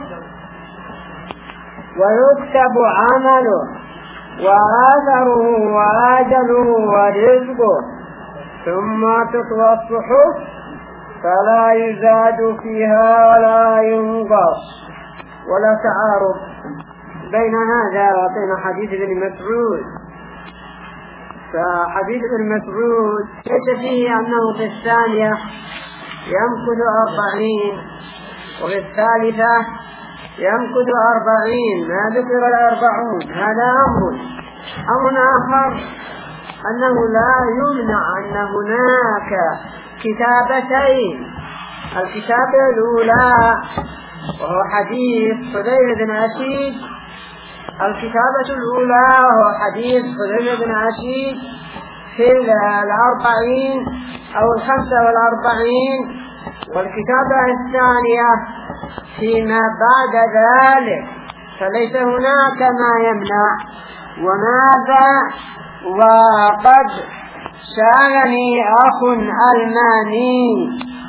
ويكتب عمله وآثره وآجله ورزقه ثم تطوى الصحف فلا يزاد فيها ولا ينقص ولا تعارض بين هذا وبين حديث ابن مسعود. فحديث ابن مسعود ليس فيه أنه في الثانية يمكث أربعين وفي الثالثة يمكث أربعين ما ذكر الأربعون. هذا أمر أمر آخر أنه لا يمنع أن هناك كتابتين. الكتابة الأولى وهو حديث حذيفة بن أسيد الكتابة الأولى وهو حديث حذيفة بن أسيد في الأربعين أو الخمسة والأربعين والكتابة الثانية فيما بعد ذلك فليس هناك ما يمنع. وماذا وقد سألني أخ ألماني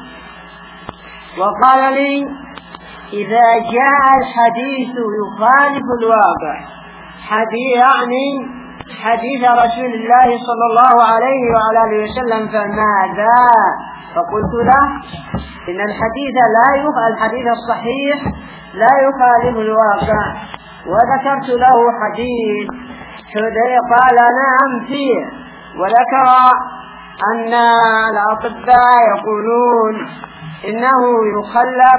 وقال لي إذا جاء الحديث يخالف الواقع حديث يعني حديث رسول الله صلى الله عليه وعلى آله وسلم فماذا؟ فقلت له إن الحديث لا يخالف الحديث الصحيح لا يخالف الواقع. وذكرت له حديث قال نعم فيه وذكر أن الأطباء يقولون إنه يخلف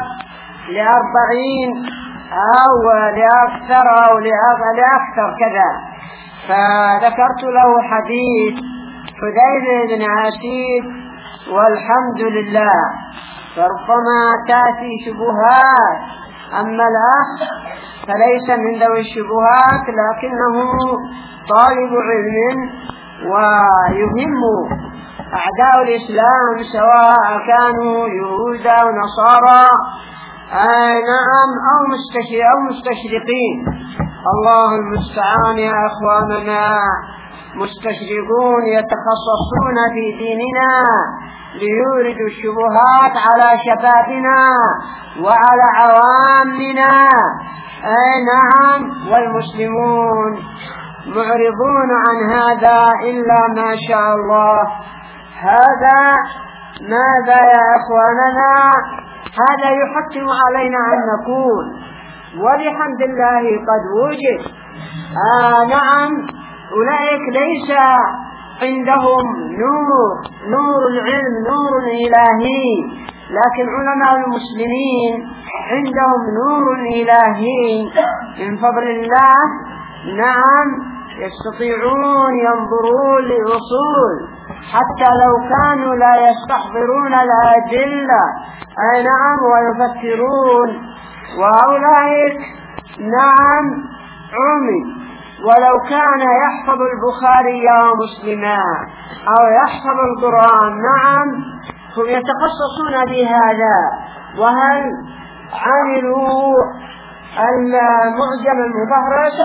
لأربعين أو لأكثر أو لأكثر كذا. فذكرت له حديث حذيفة بن عسيد والحمد لله، فربما تأتي شبهات. أما الأخ فليس من ذوي الشبهات، لكنه طالب علم ويهم أعداء الإسلام سواء كانوا يهود أو نصارى آه نعم أو مستشرقين. الله المستعان يا أخواننا. مستشرقون يتخصصون في ديننا ليوردوا الشبهات على شبابنا وعلى عوامنا. آه نعم، والمسلمون معرضون عن هذا إلا ما شاء الله. هذا ماذا يا أخواننا؟ هذا يحتم علينا أن نقول ولحمد الله قد وجد. آه نعم، أولئك ليس عندهم نور نور العلم نور إلهي، لكن علماء المسلمين عندهم نور إلهي من فضل الله. نعم، يستطيعون ينظرون لأصول حتى لو كانوا لا يستحضرون الأدلة. أي نعم، ويفكرون. وأولئك نعم عمي، ولو كان يحفظ البخاري ومسلما أو يحفظ القرآن نعم هم يتخصصون بهذا. وهل عملوا المعجم المفهرس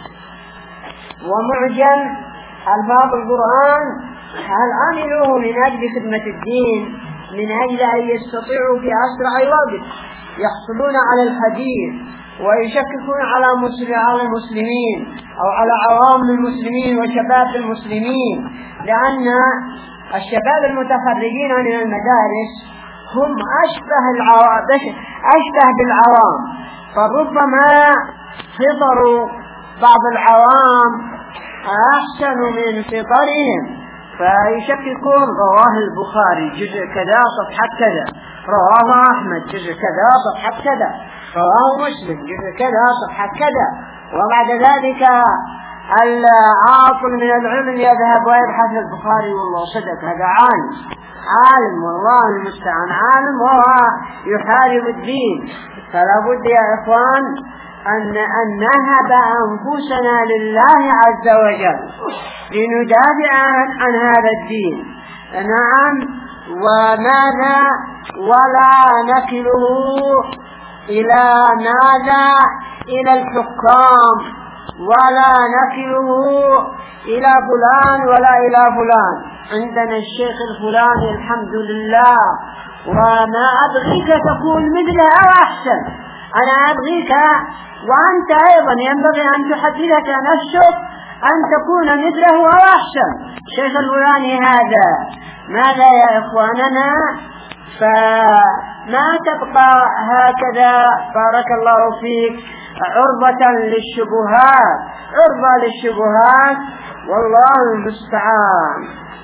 ومعجم ألفاظ القرآن، هل عملوه من أجل خدمة الدين، من أجل أن يستطيعوا في أسرع وقت يحصلون على الحديث ويشككون على المسلمين أو على عوام المسلمين وشباب المسلمين؟ لأن الشباب المتخرجين من المدارس هم أشبه العوام أشبه بالعوام، فربما فطروا بعض العوام أحسن من فطرهم، فيشككون رواه البخاري جزء كذا صفحة كذا، رواه أحمد جزء كذا صفحة كذا، رواه مسلم جزء كذا صفحة كذا. وبعد ذلك العاطل من العلم يذهب ويبحث البخاري والله صدق، هذا عالم عالم والله المستعان عالم وهو يحارب الدين. فلا بد يا إخوان أن أن نهب أنفسنا لله عز وجل لندافع عن هذا الدين. نعم، وماذا ولا نكله إلى ماذا إلى الحكام، ولا نكله إلى فلان ولا إلى فلان. عندنا الشيخ الفلاني الحمد لله، وما أبغيك تكون مثله أو أحسن، أنا أبغيك وأنت أيضا ينبغي أن تحدثك نفسك أن تكون مثله أو أحسن. الشيخ الفلاني هذا ماذا يا إخواننا؟ فما تبقى هكذا بارك الله فيك عرضة للشبهات عرضة للشبهات والله المستعان.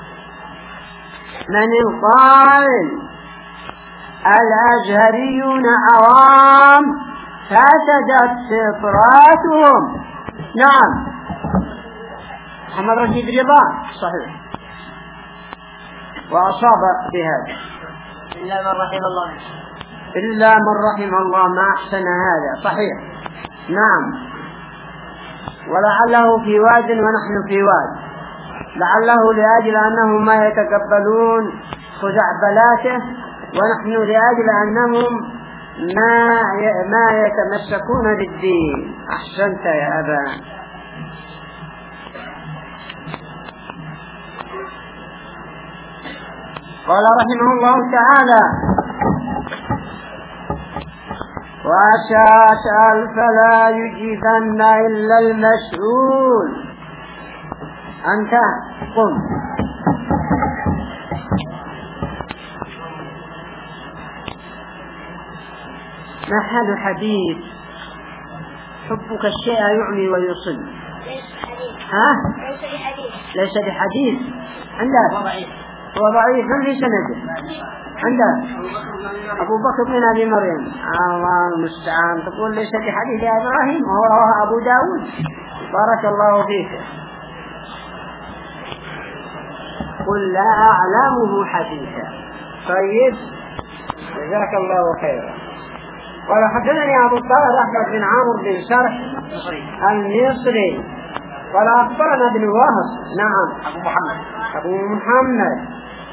من القائل الأزهريون عوام فسدت فطراتهم؟ نعم، محمد رشيد رضا صحيح وأصاب بهذا، إلا من رحم الله إلا من رحم الله ما أحسن هذا صحيح. نعم، ولعله في واد ونحن في واد، لعله لأجل أنهم ما يتقبلون خزعبلاته، ونحن لأجل أنهم ما ما يتمسكون بالدين. أحسنت يا أبا. قال رحمه الله تعالى: وأسأل فلا يجيبن إلا المسؤول. أنت قم. محل حديث حبك الشيء يعمي ويصل. ها؟ ليس بحديث. عندك هو ضعيف من في سنده. عندك أبو بكر بن أبي مريم. الله المستعان. تقول ليس بحديث يا إبراهيم، وهو رواه أبو داود. بارك الله فيك. قل لا أعلمه حديثا. طيب جزاك الله خيرا. قال حدثني أبو الطاهر أحمد بن عمرو بن سرح المصري قال أخبرنا ابن وهب نعم أبو محمد أبو محمد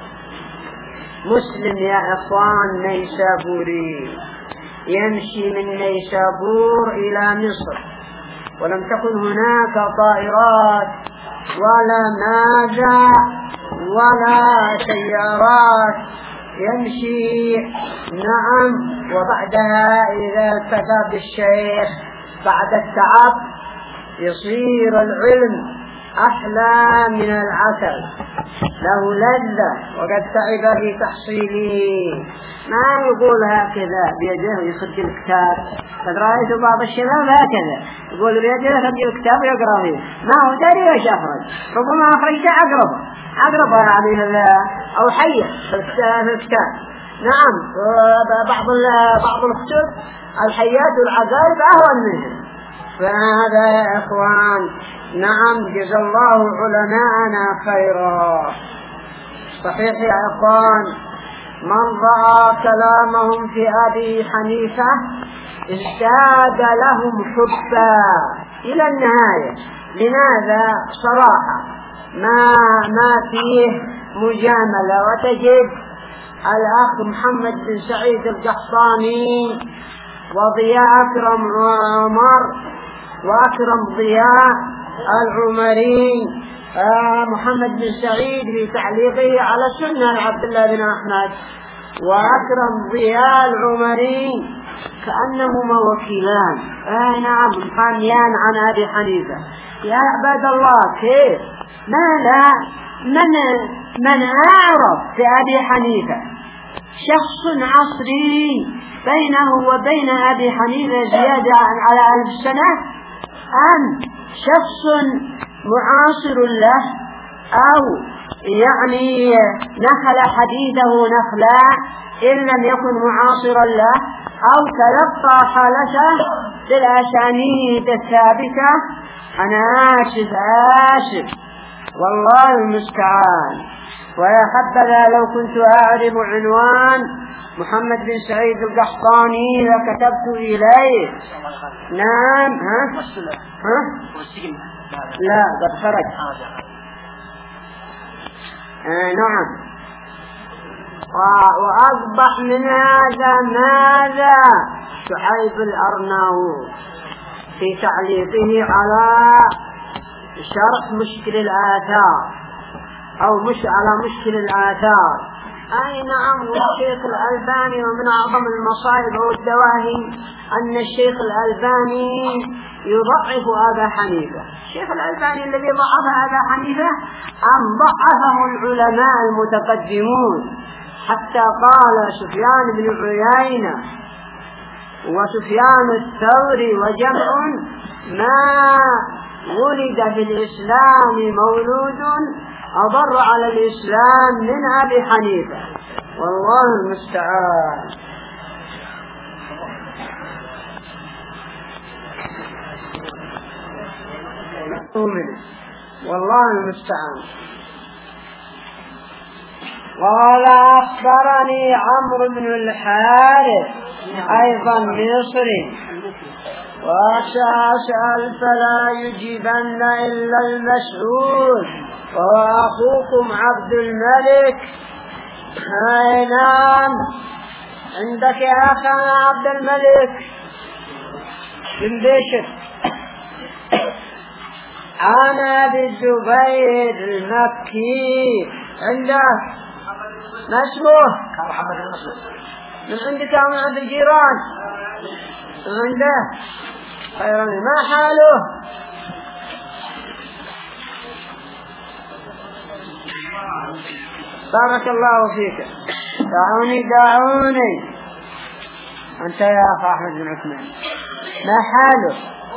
مسلم يا إخوان نيسابوري يمشي من نيسابور إلى مصر، ولم تكن هناك طائرات ولا ماذا ولا سيارات، يمشي نعم. وبعدها إذا التقى بالشيخ بعد التعب يصير العلم أحلى من العسل، له لذة وقد تعب في تحصيله. ما يقول هكذا بيده يخرج الكتاب، قد رأيت بعض الشباب هكذا يقول بيده يخرج الكتاب ويقرأ فيه، ما هو داري ايش أخرج، ربما أخرجت عقربة عقربة يعني أو حية في الكتاب. نعم بعض بعض الكتب الحيات والعقارب أهون منها. فهذا يا إخوان نعم جزا الله علماءنا خيرا. صحيح يا إخوان من رأى كلامهم في أبي حنيفة ازداد لهم حبا إلى النهاية. لماذا؟ صراحة ما ما فيه مجاملة. وتجد الأخ محمد بن سعيد القحطاني وضياء أكرم عمر وأكرم ضياء العمري آه محمد بن سعيد في تعليقه على سنة عبد الله بن أحمد وأكرم ضياء العمري كأنهما وكيلان آه نعم حاميان عن أبي حنيفة. يا عباد الله كيف ما لا من من أعرف في أبي حنيفة شخص عصري بينه وبين أبي حنيفة زيادة على ألف سنة، أم شخص معاصر له أو يعني نخل حديثه نخلا إن لم يكن معاصرا له، أو تلقى حالته بالأسانيد الثابتة. أنا آسف آسف والله المستعان. ويا حبذا لو كنت أعرف عنوان محمد بن سعيد القحطاني لكتبت إليه. نعم ها ها لا قد خرج آه نعم. وأصبح من هذا ماذا شعيب الأرناؤوط في تعليقه على شرح مشكل الآثار أو مش على مشكل الآثار. أي نعم. والشيخ الألباني ومن أعظم المصائب والدواهي أن الشيخ الألباني يضعف أبا حنيفة. الشيخ الألباني الذي ضعف أبا حنيفة أم ضعفه العلماء المتقدمون، حتى قال سفيان بن عيينة وسفيان الثوري وجمع ما ولد في الإسلام مولود أضر على الإسلام من أبي حنيفة. والله المستعان. والله المستعان. قال أخبرني عمرو بن الحارث أيضا مصري وأسأل فلا يجيبن إلا المسؤول وهو أخوكم عبد الملك. أي نعم عندك يا أخانا عبد الملك بن بشر عن أبي الزبير المكي عنده ما اسمه من عندك أو من عند الجيران عنده خيرا ما حاله بارك الله فيك. دعوني دعوني أنت يا أخ أحمد بن عثمان ما حاله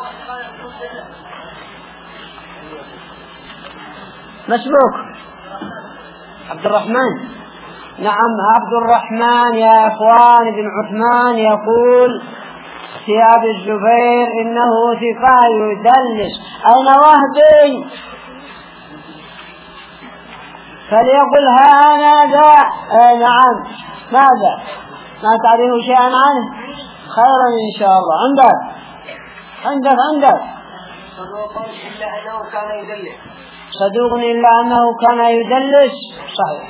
مسبوك عبد الرحمن. نعم عبد الرحمن يا أخوان بن عثمان يقول في أبي الزبير إنه ثقة يدلس. أين وهبي فليقل ها أنا ذا. آه نعم. ماذا؟ ما تعرفوا شيئا عنه؟ خيرا إن شاء الله. عندك عندك عندك صدوق إلا أنه كان يدلس. صدوق إلا أنه كان يدلس. صحيح.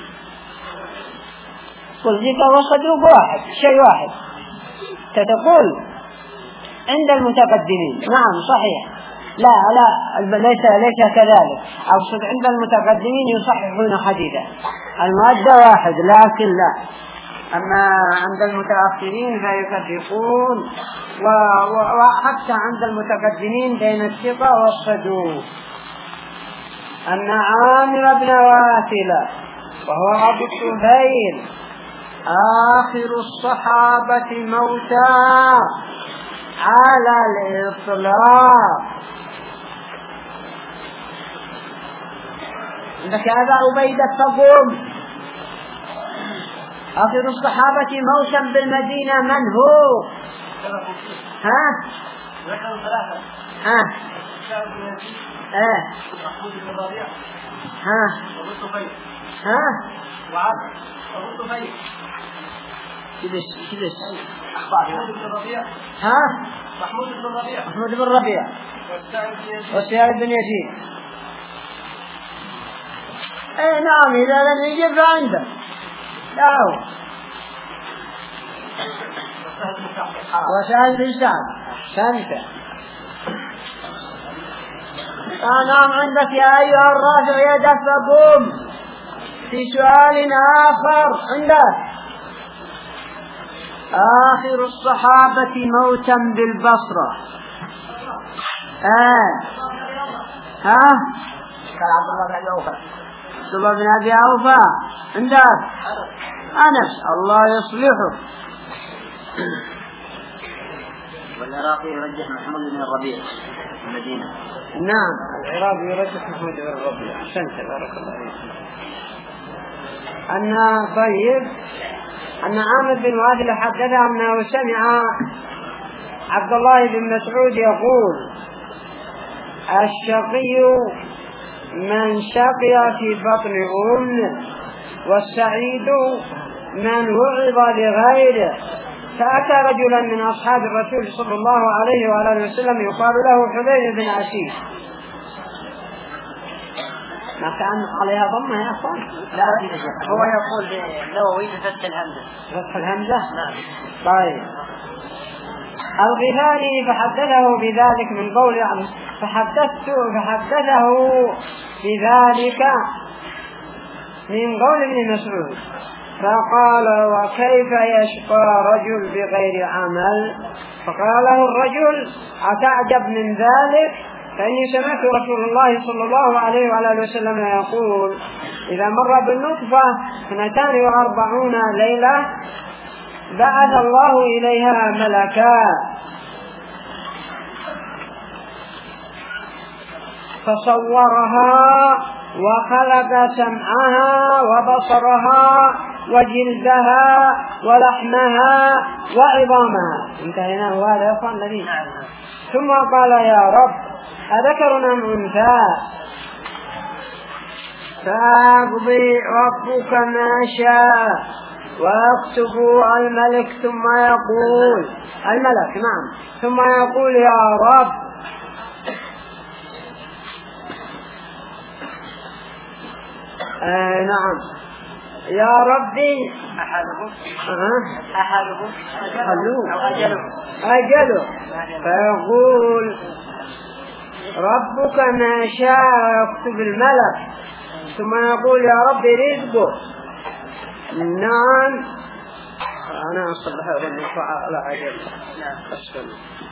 قل ذيك هو صدوق واحد شيء واحد تتقول عند المتقدمين. نعم صحيح. لا لا ليس ليس كذلك. أقصد عند المتقدمين يصححون حديثا المؤدى واحد لكن لا. أما عند المتأخرين فيفرقون وحتى عند المتقدمين بين الثقة والصدوق. أن عامر بن واثلة وهو أبو الطفيل آخر الصحابة موتا على الإطلاق. عندك أبا عبيدة تقوم آخر الصحابة موتا بالمدينة من هو؟ ها؟ ها؟ ها؟ ها؟ ها؟ وعبد أبو طفيل كدش كدش محمود بن ربيع. ها؟ محمود بن ربيع. محمود بن ربيع والسعيد بن يزيد. اي نعم إذا لم يجب فعنده لا هو وسهل بن سعد سنته. نعم عندك يا أيها الرافع يدك فقوم في سؤال آخر. عندك آخر الصحابة موتا بالبصرة. آه. ها؟ كان عبد الله بن أبي أوفى. عبد الله بن أبي أوفى. عندك أنس الله يصلحه. والعراقي يرجح محمود بن الربيع المدينة. نعم العراقي يرجح محمود بن الربيع. أحسنت بارك الله فيك. أن طيب أن عامر بن واثلة حدثه أنه سمع عبد الله بن مسعود يقول الشقي من شقي في بطن أمه والسعيد من وعظ لغيره. فأتى رجلا من أصحاب الرسول صلى الله عليه وآله وسلم يقال له حذيفة بن عسير. ما كان عليها ضمة يا أخوان؟ لا هو يقول النووي بفتح الهمزة. فتح الهمزة؟ نعم. طيب. الغفاري فحدثه بذلك من قول يعني فحدثته فحدثه بذلك من قول ابن مسعود فقال وكيف يشقى رجل بغير عمل؟ فقال له الرجل أتعجب من ذلك؟ فإني سمعت رسول الله صلى الله عليه وآله وسلم يقول إذا مر بالنطفة اثنتان وأربعون ليلة بعث الله إليها ملكا فصورها وخلق سمعها وبصرها وجلدها ولحمها وعظامها. انتهينا هذا يا أخوان الذين. ثم قال يا رب أذكر أم أنثى؟ فيقضي ربك ما شاء ويكتب الملك ثم يقول الملك نعم ثم يقول يا رب آه نعم يا ربي أحدهم أه. أحدهم أو أجله أجله فيقول ربك ما شاء يكتب الملك ثم يقول يا رب رزقه. نعم أنا أصبح أغني على عجل أسفل.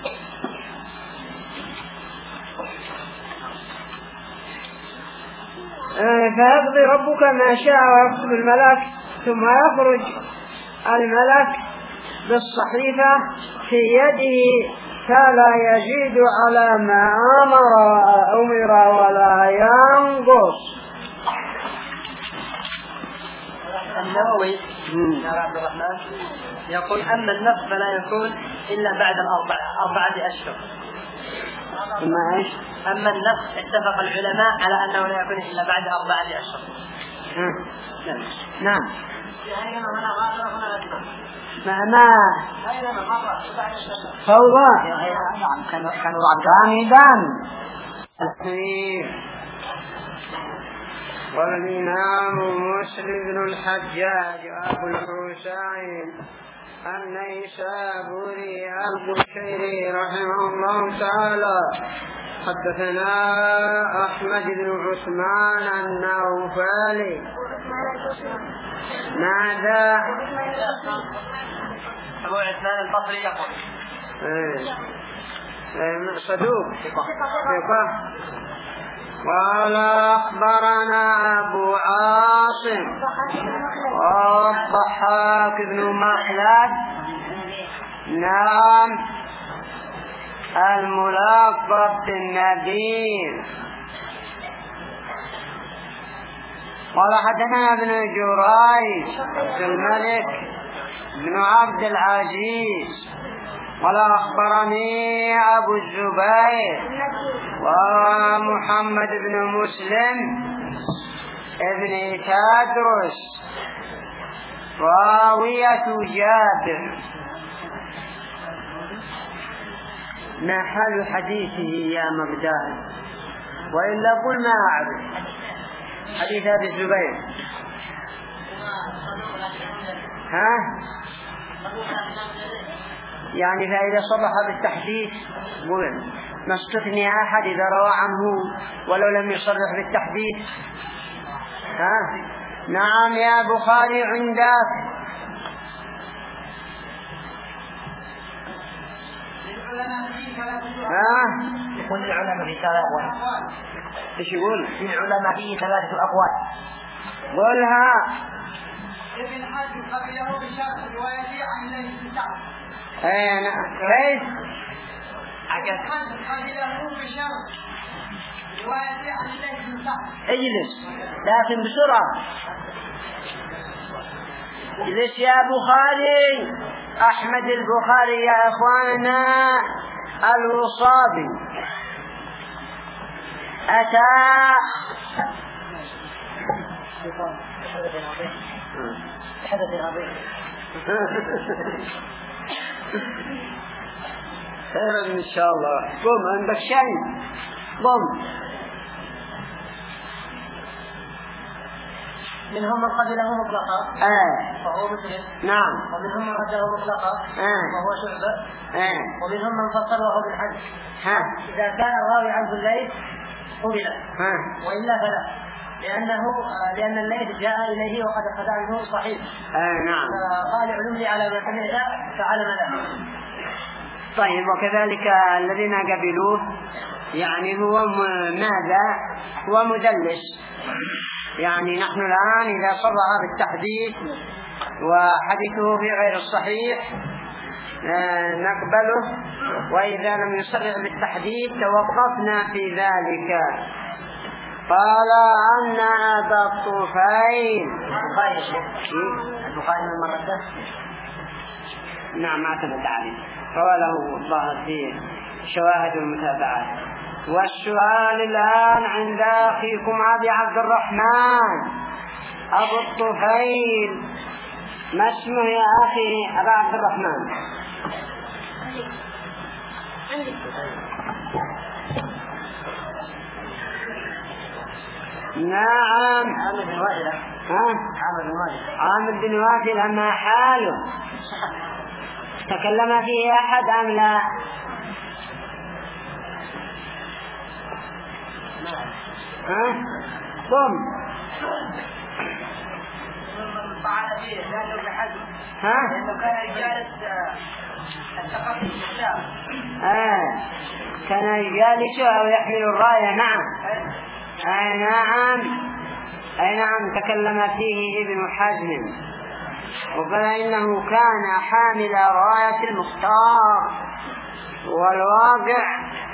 فيقضي ربك ما شاء ويكتب الملك ثم يخرج الملك بالصحيفة في يده فلا يزيد على ما أمر أمر ولا ينقص. النووي يا عبد الرحمن يقول أما النص فلا يكون إلا بعد الأربع أربعة أشهر. أما إيش؟ أما النص اتفق العلماء على أنه لا يكون إلا بعد أربعة أشهر. نعم ما ما فوضى كامدان. والإمام مسلم بن الحجاج أبو الحسين النيسابوري البشيري رحمه الله تعالى حدثنا أحمد بن عثمان النوفلي. ماذا؟ أبو عثمان البصري يقول صدوق ثقة. قال أخبرنا أبو عاصم والضحاك بن مخلد نعم الملقب بالنبيل. قال حدثنا ابن جريج الملك بن عبد العزيز قال أخبرني أبو الزبير ومحمد بن مسلم ابن تدرس راوية جابر. ما حال حديثه يا مقدار؟ وإلا قل ما أعرف حديث أبي الزبير. ها يعني فإذا صرح بالتحديث ما استثني أحد إذا روى عنه ولو لم يصرح بالتحديث. ها نعم يا بخاري عندك. ها يقول العلماء في ثلاث أقوال. ايش يقول؟ العلماء فيه ثلاثة أقوال. قولها. ابن حجر قبله بشرط روايته عن الليث بن سعد. ايه نعم كيف؟ ابن حجر قبله بشرط روايته عن الليث بن سعد. اجلس لكن بسرعة. اجلس يا بخاري. أحمد البخاري يا إخواننا الوصابي أتى حدث عظيم خيرا إن شاء الله. قم عندك شيء قم. منهم من قبله مطلقا آه. وهو مسلم. نعم. ومنهم من قبله مطلقا آه. وهو شعبة. آه. ومنهم من فصله بالحج. ها. إذا كان الراوي عنه الليث قبل ها. وإلا فلا، لأنه لأن الليث جاء إليه وقد أخذ عنه صحيح. آه نعم. فقال علم لي على ما سمعت فعلم له. طيب وكذلك الذين قبلوه يعني هو ماذا؟ هو مدلس. يعني نحن الآن إذا صرح بالتحديث وحديثه في غير الصحيح نقبله، وإذا لم يصرح بالتحديث توقفنا في ذلك. قال أن أبا الطفيل البخاري من مرته نعم اعتمد عليه فوله الظاهر فيه شواهد المتابعات. والسؤال الآن عند أخيكم أبي عبد الرحمن أبو الطفيل، ما اسمه يا أخي أبا عبد الرحمن؟ نعم عامر بن واجلة. ها؟ عامر بن واجلة. عامر بن واجلة ما حاله؟ تكلم فيه أحد أم لا؟ ها؟ قم. ها؟ آه. كان يجالس أو يحمل الراية. نعم. أي نعم. أي نعم تكلم فيه ابن حزم وقال إنه كان حامل راية المختار، والواقع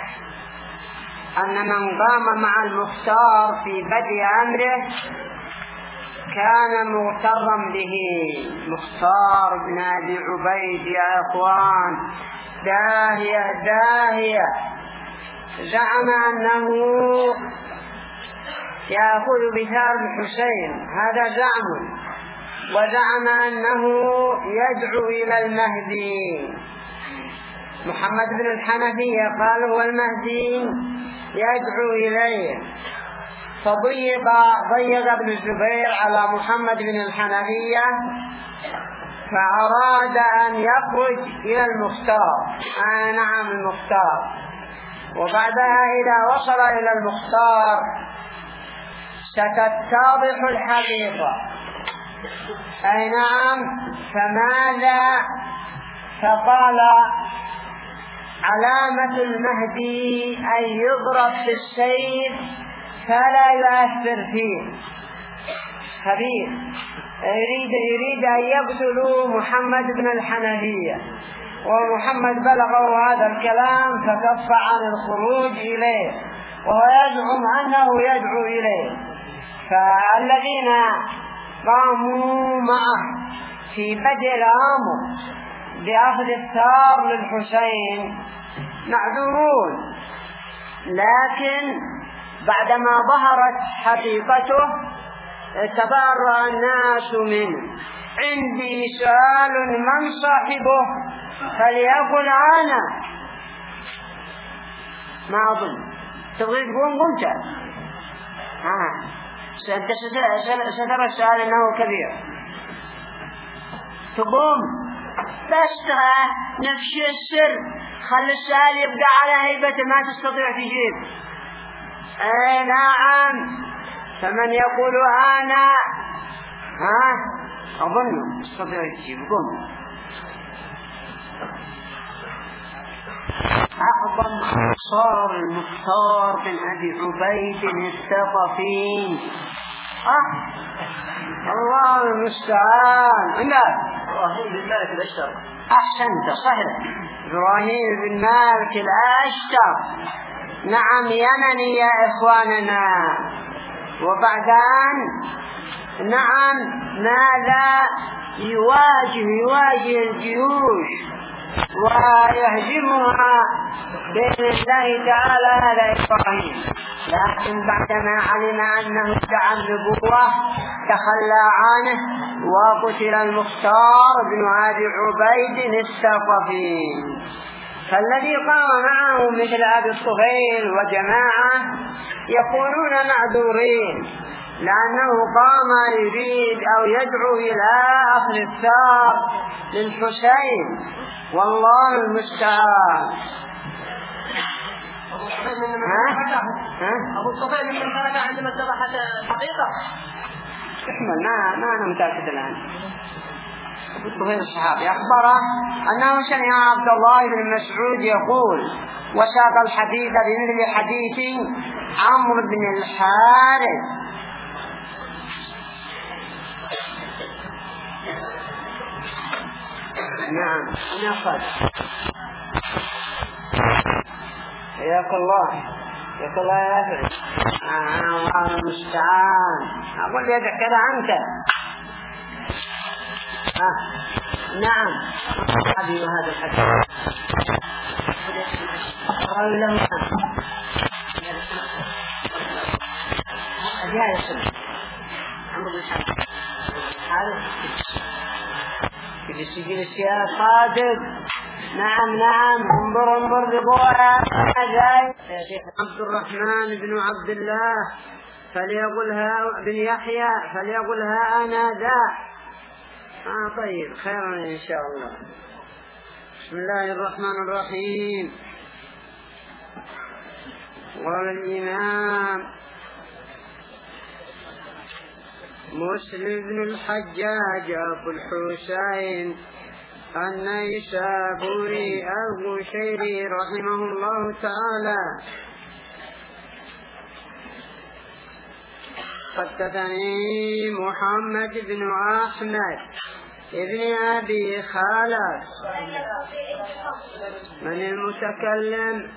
أن من قام مع المختار في بدء أمره كان مغترا به. مختار بن أبي عبيد يا أخوان داهية داهية، زعم أنه يأخذ بثار الحسين، هذا زعم، وزعم أنه يدعو إلى المهدي. محمد بن الحنفية قال هو المهدي يدعو إليه، فضيق ضيق ابن الزبير على محمد بن الحنفية، فأراد أن يخرج إلى المختار. آه نعم المختار. وبعدها إذا وصل إلى المختار ستتضح الحقيقة. أي نعم. فماذا؟ فقال علامة المهدي أن يضرب بالسيف فلا يؤثر فيه. خبير يريد, يريد أن يقتلوا محمد بن الحنفية، ومحمد بلغه هذا الكلام فكف عن الخروج إليه، وهو يزعم أنه يدعو إليه. فالذين قاموا معه في بدء الأمر بأخذ الثار للحسين معذورون، لكن بعدما ظهرت حقيقته تبرأ الناس منه. عندي سؤال من صاحبه فليقل أنا. ما أظن تبغي تقوم قمت. آه. أنت سترى السؤال أنه كبير تقوم بس نفس السر. خلي السؤال يبدأ على هيبته ما تستطيع تجيب. اي نعم. فمن يقول انا ها اظن تستطيع تجيب. قم. اعظم صار المختار بن ابي عبيد الثقفي. اه الله المستعان. عندك إبراهيم بن مالك الأشتر. أحسنت صحيح. إبراهيم بن مالك الأشتر. نعم يمني يا إخواننا. وبعدان نعم ماذا يواجه يواجه الجيوش ويهزمها بإذن الله تعالى هذا إبراهيم. لكن بعدما علم أنه ادعى النبوة تخلى عنه وقتل المختار بن أبي عبيد الثقفي. فالذي قام معه مثل أبي الطفيل وجماعة يكونون معذورين، لأنه قام يريد أو يدعو إلى أخذ الثار للحسين، والله المستعان. أبو الطفيل من ترك عندما اتضحت الحقيقة. احمل ما ما أنا متأكد الآن. أبو الطفيل الصحابي أخبره أنه سمع عبد الله بن مسعود يقول وساق الحديث بمثل حديث عمرو بن الحارث. نعم أنا أخذ حياك الله حياك الله يا أخي. آه الله المستعان. أقول يدك كذا أنت. آه. نعم هذه وهذا الحديث قال له هذه السنة عمرو بن الحارث هذا في سجل السيارة صادق. نعم نعم انظر انظر بقوة يا شيخ عبد الرحمن بن عبد الله فليقلها بن يحيى فليقلها أنا ذا. آه طيب خيرا إن شاء الله. بسم الله الرحمن الرحيم. قال الإمام مسلم بن الحجاج أبو الحسين النيسابوري القشيري رحمه الله تعالى حدثني محمد بن أحمد ابن أبي خالد. من المتكلم؟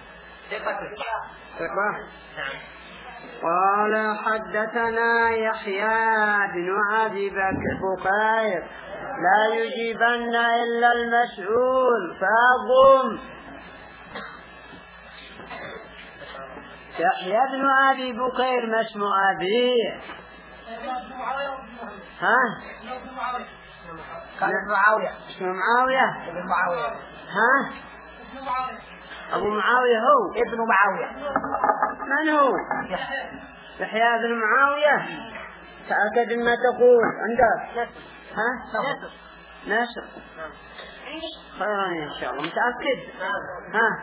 ثقة. قال حدثنا يحيى بن أبي بكير لا يجيبن إلا المسؤول فأقم. يحيى بن أبي بكير ما اسم أبيه؟ ها؟ كان معاوية. اسمه معاوية. ابن معاوية. ها؟ أبو معاوية هو. ابن معاوية. من هو؟ يحيى بن معاوية. تأكد ما تقول عندك. ها؟ نصر. نصر. خيرا إن شاء الله. متأكد؟ ها؟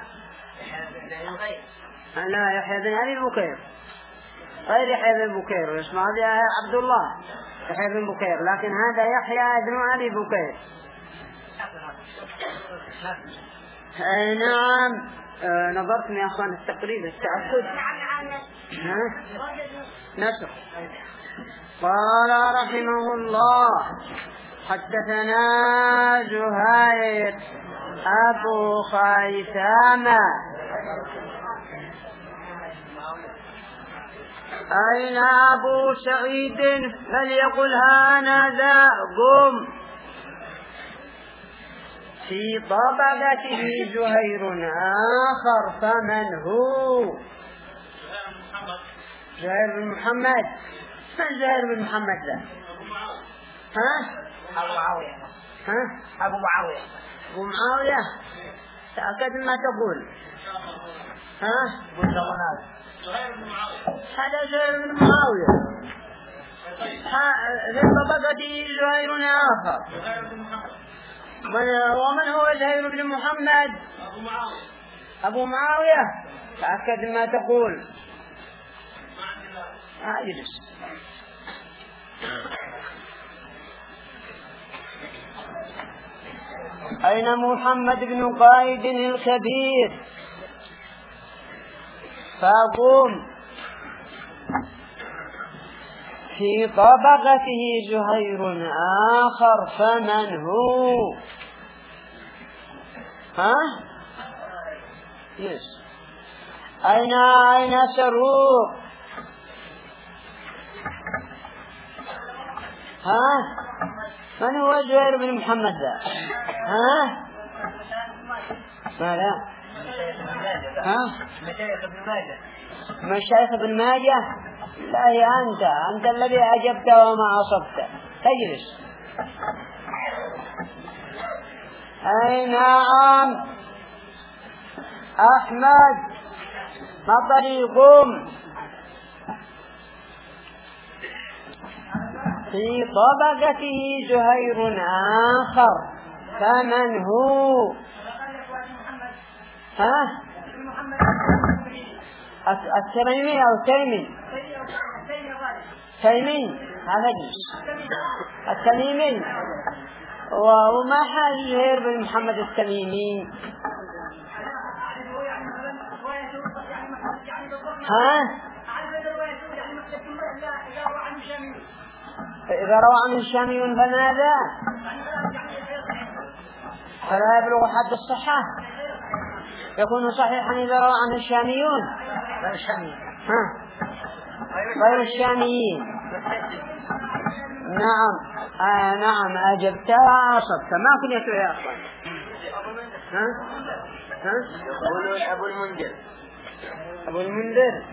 لا يحيى بن أبي بكير غير يحيى بن بكير اسمه عبد الله يحيى بن بكير، لكن هذا يحيى بن أبي بكير. آه نعم. آه نظرت يا أخوان التقريب التأكد. ها؟ نصر. قال رحمه الله حدثنا زهير أبو خيثامة. أين أبو سعيد؟ فليقل هانذا قم. في طبقته زهير آخر، فمن هو؟ زهير بن محمد. من زهير بن محمد ذا؟ ها؟ أبو معاوية. ها؟ أبو معاوية. أبو معاوية. تأكد ما تقول. ها؟ هذا زهير بن معاوية. في طبقته زهير آخر. ومن هو زهير بن محمد؟ أبو معاوية. تأكد ما تقول. اجلس. أين محمد بن قائد الكبير؟ فقم. في طبقته زهير آخر، فمن هو؟ ها؟ يس. أين أين سروق؟ ها؟ من هو زهير بن محمد ذا؟ ها؟ ما لا؟ ها؟ مشايخ ابن ماجه. مشايخ ابن ماجه؟ لا يا أنت أنت الذي أجبت وما أصبت. تجلس. أي نعم. أحمد ما طريقهم؟ في طبقته زهير آخر، فمن هو؟ ها؟ التميمي أو التيمي؟ تيمي هذا جيش التميمي. وما حال زهير بن محمد التميمي؟ ها؟ إذا روى عنه الشاميون فماذا؟ فلا يبلغ حد الصحة. يكون صحيحا إذا روى عنه الشاميون. ها؟ غير الشاميين. نعم. آه نعم أجبت وأصبت. ما كنت يا أخوان. ها؟ ها؟ أبو المنذر. أبو المنذر.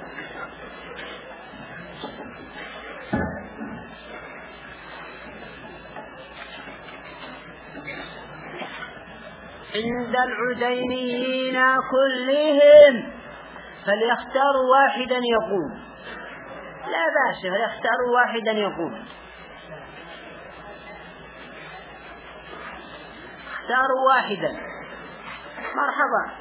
عند العدينيين كلهم فليختاروا واحدا يقوم. لا بأس، فليختاروا واحدا يقوم. اختاروا واحدا. مرحبا.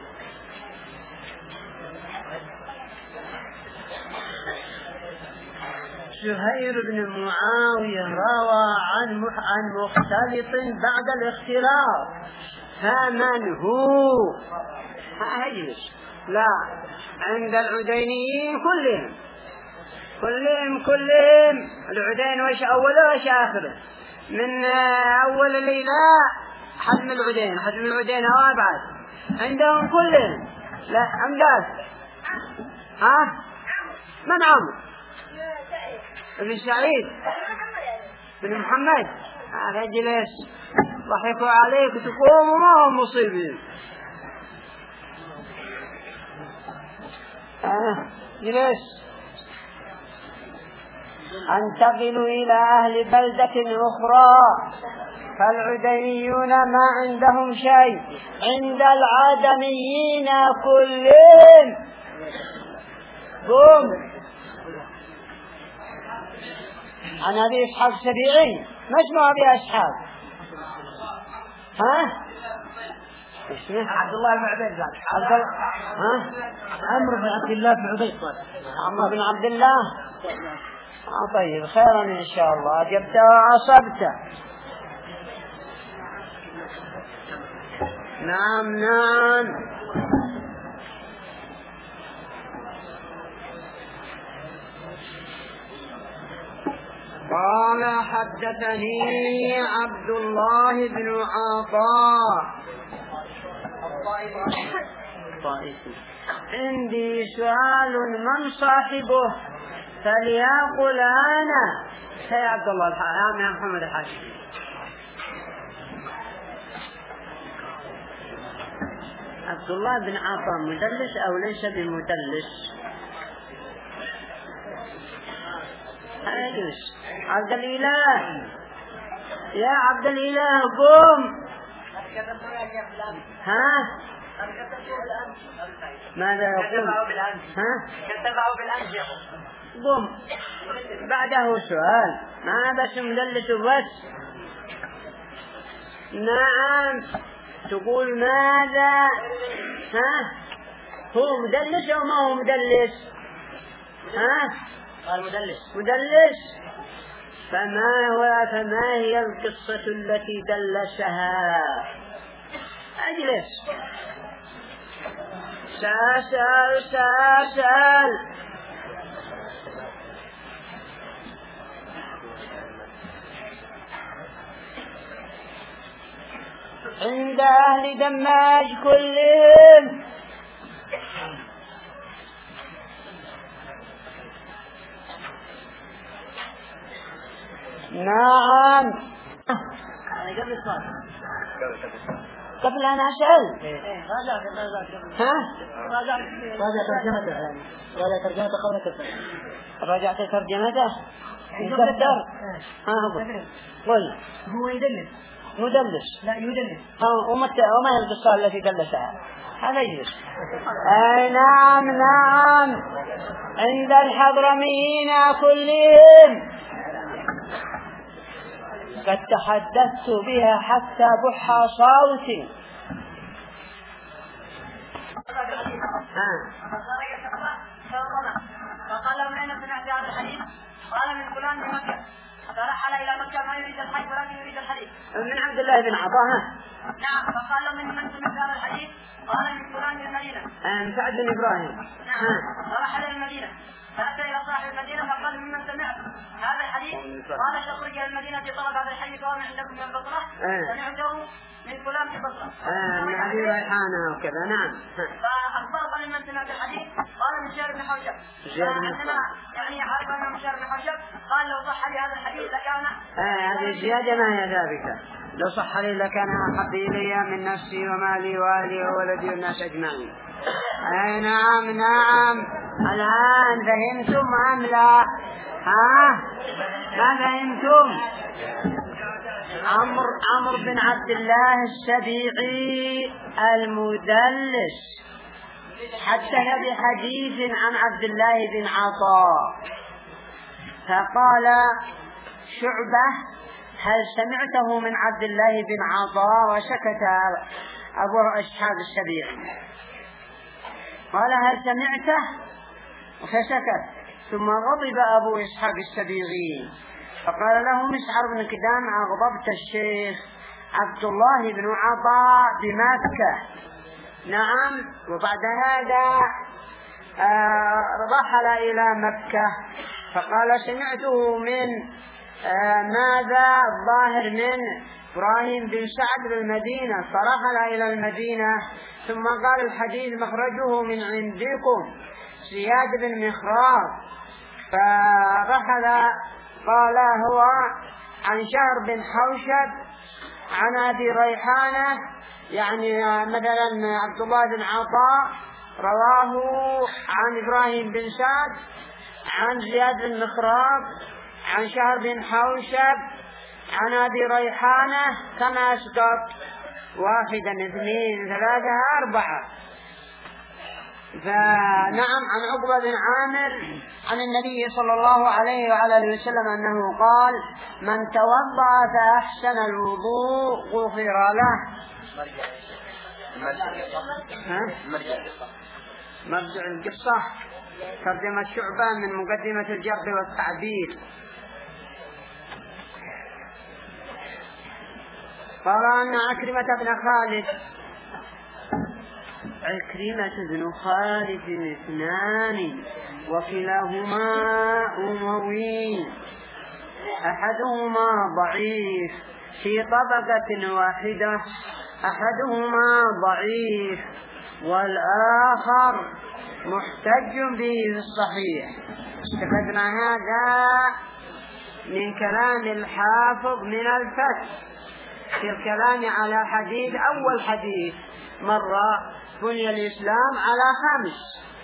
زهير بن معاوية روى عن عن مختلط بعد الاختلاط، فمن هو؟ هاجلس. لا، عند العدينيين كلهم كلهم كلهم العدين وش أوله وش آخره، من أول الليلة حجم العدين حجم العدين أو أبعد عندهم كلهم. لا عندك ها؟ من عمر ابن سعيد بن محمد؟ هذا جلس ضحكوا عليك تقوم وما هم مصيبين. آه جلس. انتقل إلى أهل بلدة أخرى فالعدميون ما عندهم شيء عند العدميين كلهم. قوم عن أبي إسحاق السبيعي مش مع أبي أصحاب. ها اسمه عبد الله بن عبيد. عبد الله ها عمرو بن عبد الله بن عبيد. عمرو بن عبد الله. آه طيب خيرا إن شاء الله جبت وعصبت. نعم نعم. قال حدثني عبد الله بن عطاء عندي سؤال من صاحبه فليقل أنا. يا عبد الله الحاج يا محمد الحاج. عبد الله بن عطاء مدلس أو ليس بمدلس؟ أيش عبد الإله يا عبد الإله قوم. ها ماذا يقول؟ ها كتبه بالأمس قوم بعده سؤال ما بس مدلس بس. نعم تقول ماذا؟ ها هو مدلس أو ما هو مدلس؟ ها قال مدلس. مدلس. فما هو فما هي القصة التي دلسها؟ أجلس. سأسأل سأسأل. عند أهل دماج كلهم نعم. قبل أن أسأل ها راجع ترجمته راجع ترجمته قبل كفر. راجعت ترجمته يقدر. ها قل هو يدلس مدلس. لا يدلس. ها وما وما هي القصة التي دلسها؟ هذا يجلس. أي نعم نعم عند الحضرميين كلهم قد تحدثت بها حتى بح صوتي. فقال له من أين سمعت هذا الحديث؟ قال من فلان من مكة فرحل إلى مكة ما يريد الحج ولكن يريد الحديث. من عبد الله بن عطاء. نعم. فقال له من من سمعت هذا الحديث؟ قال من فلان من المدينة. من سعد بن إبراهيم. نعم. فرحل إلى المدينة فأتى إلى صاحب المدينة فقال ممن سمعت هذا الحديث؟ قال تخرج إلى المدينة في طلب هذا الحي كون عندكم من البصرة. سمعته من فلان في البصرة. من أبي ريحانة وكذا. نعم. فأخبر قال ممن سمعت الحديث؟ قال من شهر بن حوشب. فعندما يعني عارف أنه من شهر بن حوشب قال لو صح لي هذا الحديث لكان. هذه زيادة ما هي ذلك. لو صح لي لكان أحب إلي من نفسي ومالي وأهلي وولدي والناس أجمعين. أي نعم نعم. الآن فهمتم أم لا؟ ها ما فهمتم؟ عمرو عمرو بن عبد الله السبيعي المدلس حدث بحديث عن عبد الله بن عطاء فقال شعبة هل سمعته من عبد الله بن عطاء؟ وسكت أبو إسحاق السبيعي. قال هل سمعته؟ فسكت. ثم غضب أبو إسحاق السبيعي فقال له مسعر بن كدام أغضبت الشيخ عبد الله بن عطاء بمكة. نعم. وبعد هذا آه رحل إلى مكة فقال سمعته من آه ماذا الظاهر من إبراهيم بن سعد بالمدينة فرحل إلى المدينة ثم قال الحديث مخرجه من عندكم زياد بن مخراق. فرحل قال هو عن شهر بن حوشب عن أبي ريحانة يعني مثلا عبد الله بن عطاء رواه عن إبراهيم بن سعد عن زياد بن مخراق عن شهر بن حوشب عن أبي ريحانة كما أسقط واحدا اثنين ثلاثة أربعة. فنعم عن عقبة بن عامر عن النبي صلى الله عليه وعلى آله وسلم أنه قال من توضأ فأحسن الوضوء غفر له. مرجع القصة ترجمة شعبة من مقدمة الجرح والتعديل. قال أن عكرمة بن خالد عكرمة بن خالد اثنان وكلاهما أموي أحدهما ضعيف في طبقة واحدة أحدهما ضعيف والآخر محتج به في الصحيح. استفدنا هذا من كلام الحافظ من الفتح في الكلام على حديث أول حديث مرة بني الإسلام على خمس.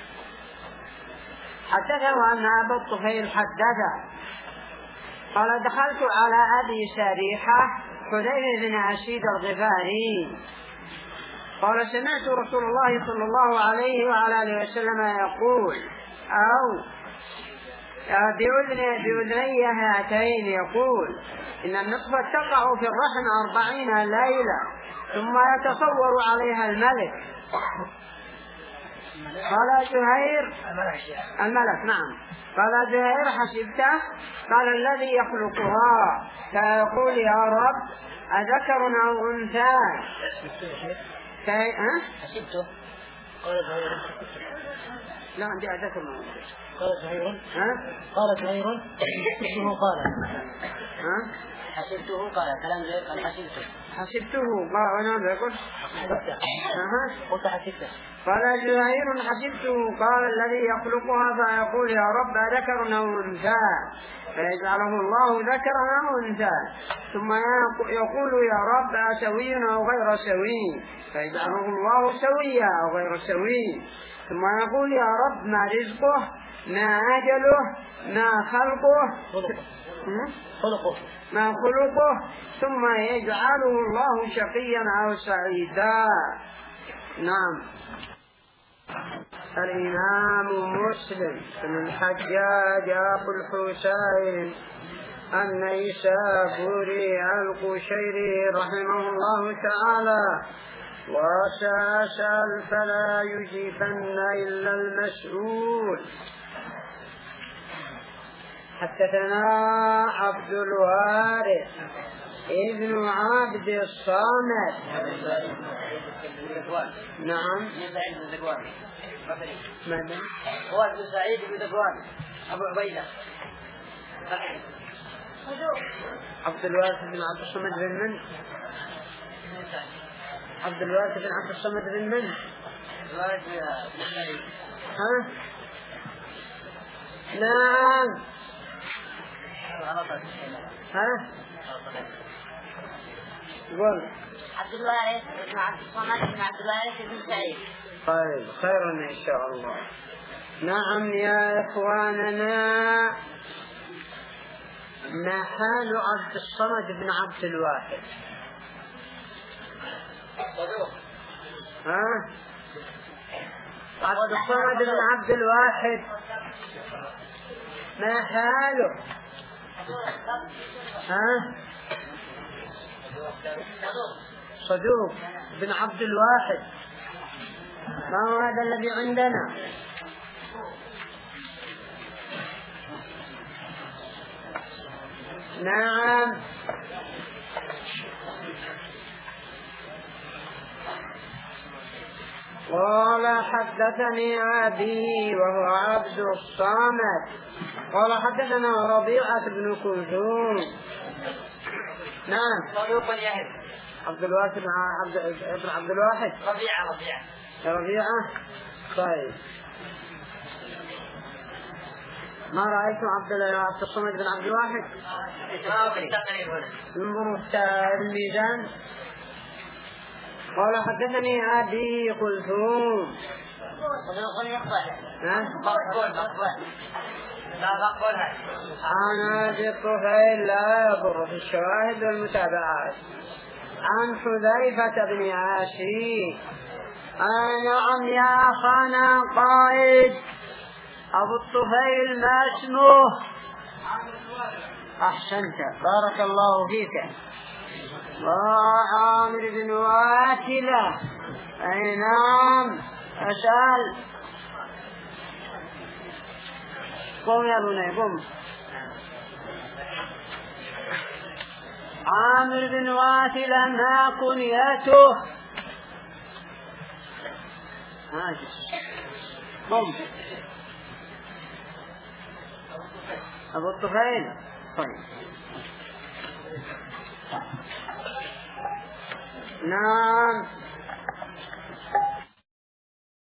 حدثه أن أبا الطفيل حدثه قال دخلت على أبي سريحة حذيفة بن أسيد الغفاري قال سمعت رسول الله صلى الله عليه وعلى آله وسلم يقول أو بأذني هاتين يقول إن النطفة تقع في الرحم أربعين ليلة ثم يتصور عليها الملك. قال زهير الملك نعم. قال زهير حسبته؟ قال الذي يخلقها فيقول يا رب أذكر أو أنثى؟ حسبته قال زهير لا عندي أذكر أو أنثى. قال زهير قال زهير حسبته قال ها حسبته قال كلام زهير قال حسبته حسبته قال أنا بقول حسبته قلت حسبته. قال زهير حسبته قال الذي يخلقها فيقول يا رب ذكر أو أنثى فيجعله الله ذكرا أو أنثى ثم يقول يا رب أسوي أو غير سوي فيجعله الله سويا أو غير سوي ثم يقول يا رب ما رزقه ما أجله ما خلقه خلقه ما خلقه ثم يجعله الله شقيا أو سعيدا. نعم. الإمام مسلم بن الحجاج أبو الحسين النيسابوري القشيري رحمه الله تعالى وسأسأل فلا يجيبن إلا المسؤول. حدثنا عبد الوارث ابن عبد الصامت نعم ماذا هو ابن سعيد بن ذكوان أبو عبيدة عبد الوارث بن عبد الصمد بن من عبد الوارث بن عبد الصمد بن من ها نعم ها قول عبد الوارث بن عبد الصمد بن عبد الوارث بن سعيد. طيب خير إن شاء الله. نعم يا إخواننا ما حال عبد الصمد بن عبد الواحد؟ ها عبد الصمد بن عبد الواحد ما حاله؟ ها صدوق بن عبد الواحد ما هو هذا الذي عندنا؟ نعم قال حدثني أبي وهو عبد الصامت قال حدثنا ربيعة بن كلثوم نعم صدوق يحب عبد الواحد بن عبد ابن عبد الواحد ربيعة ربيعة ربيعة طيب ما رأيتم عبد عبد الصمد بن عبد الواحد انظروا الميزان. قال حدثني أبي كلثوم مقبول مقبول لا مقبولها. عن أبي الطفيل لا يضر في الشواهد والمتابعات. عن حذيفة بن عاشي آه نعم يا أخانا قائد أبو الطفيل ما اسمه؟ أحسنت بارك الله فيك. عامر بن واكلة. أي نعم أسأل. قم يا بني قم. عامر بن واكلة ما كنيته؟ ماشي قم. أبو الطفيل. طيب نعم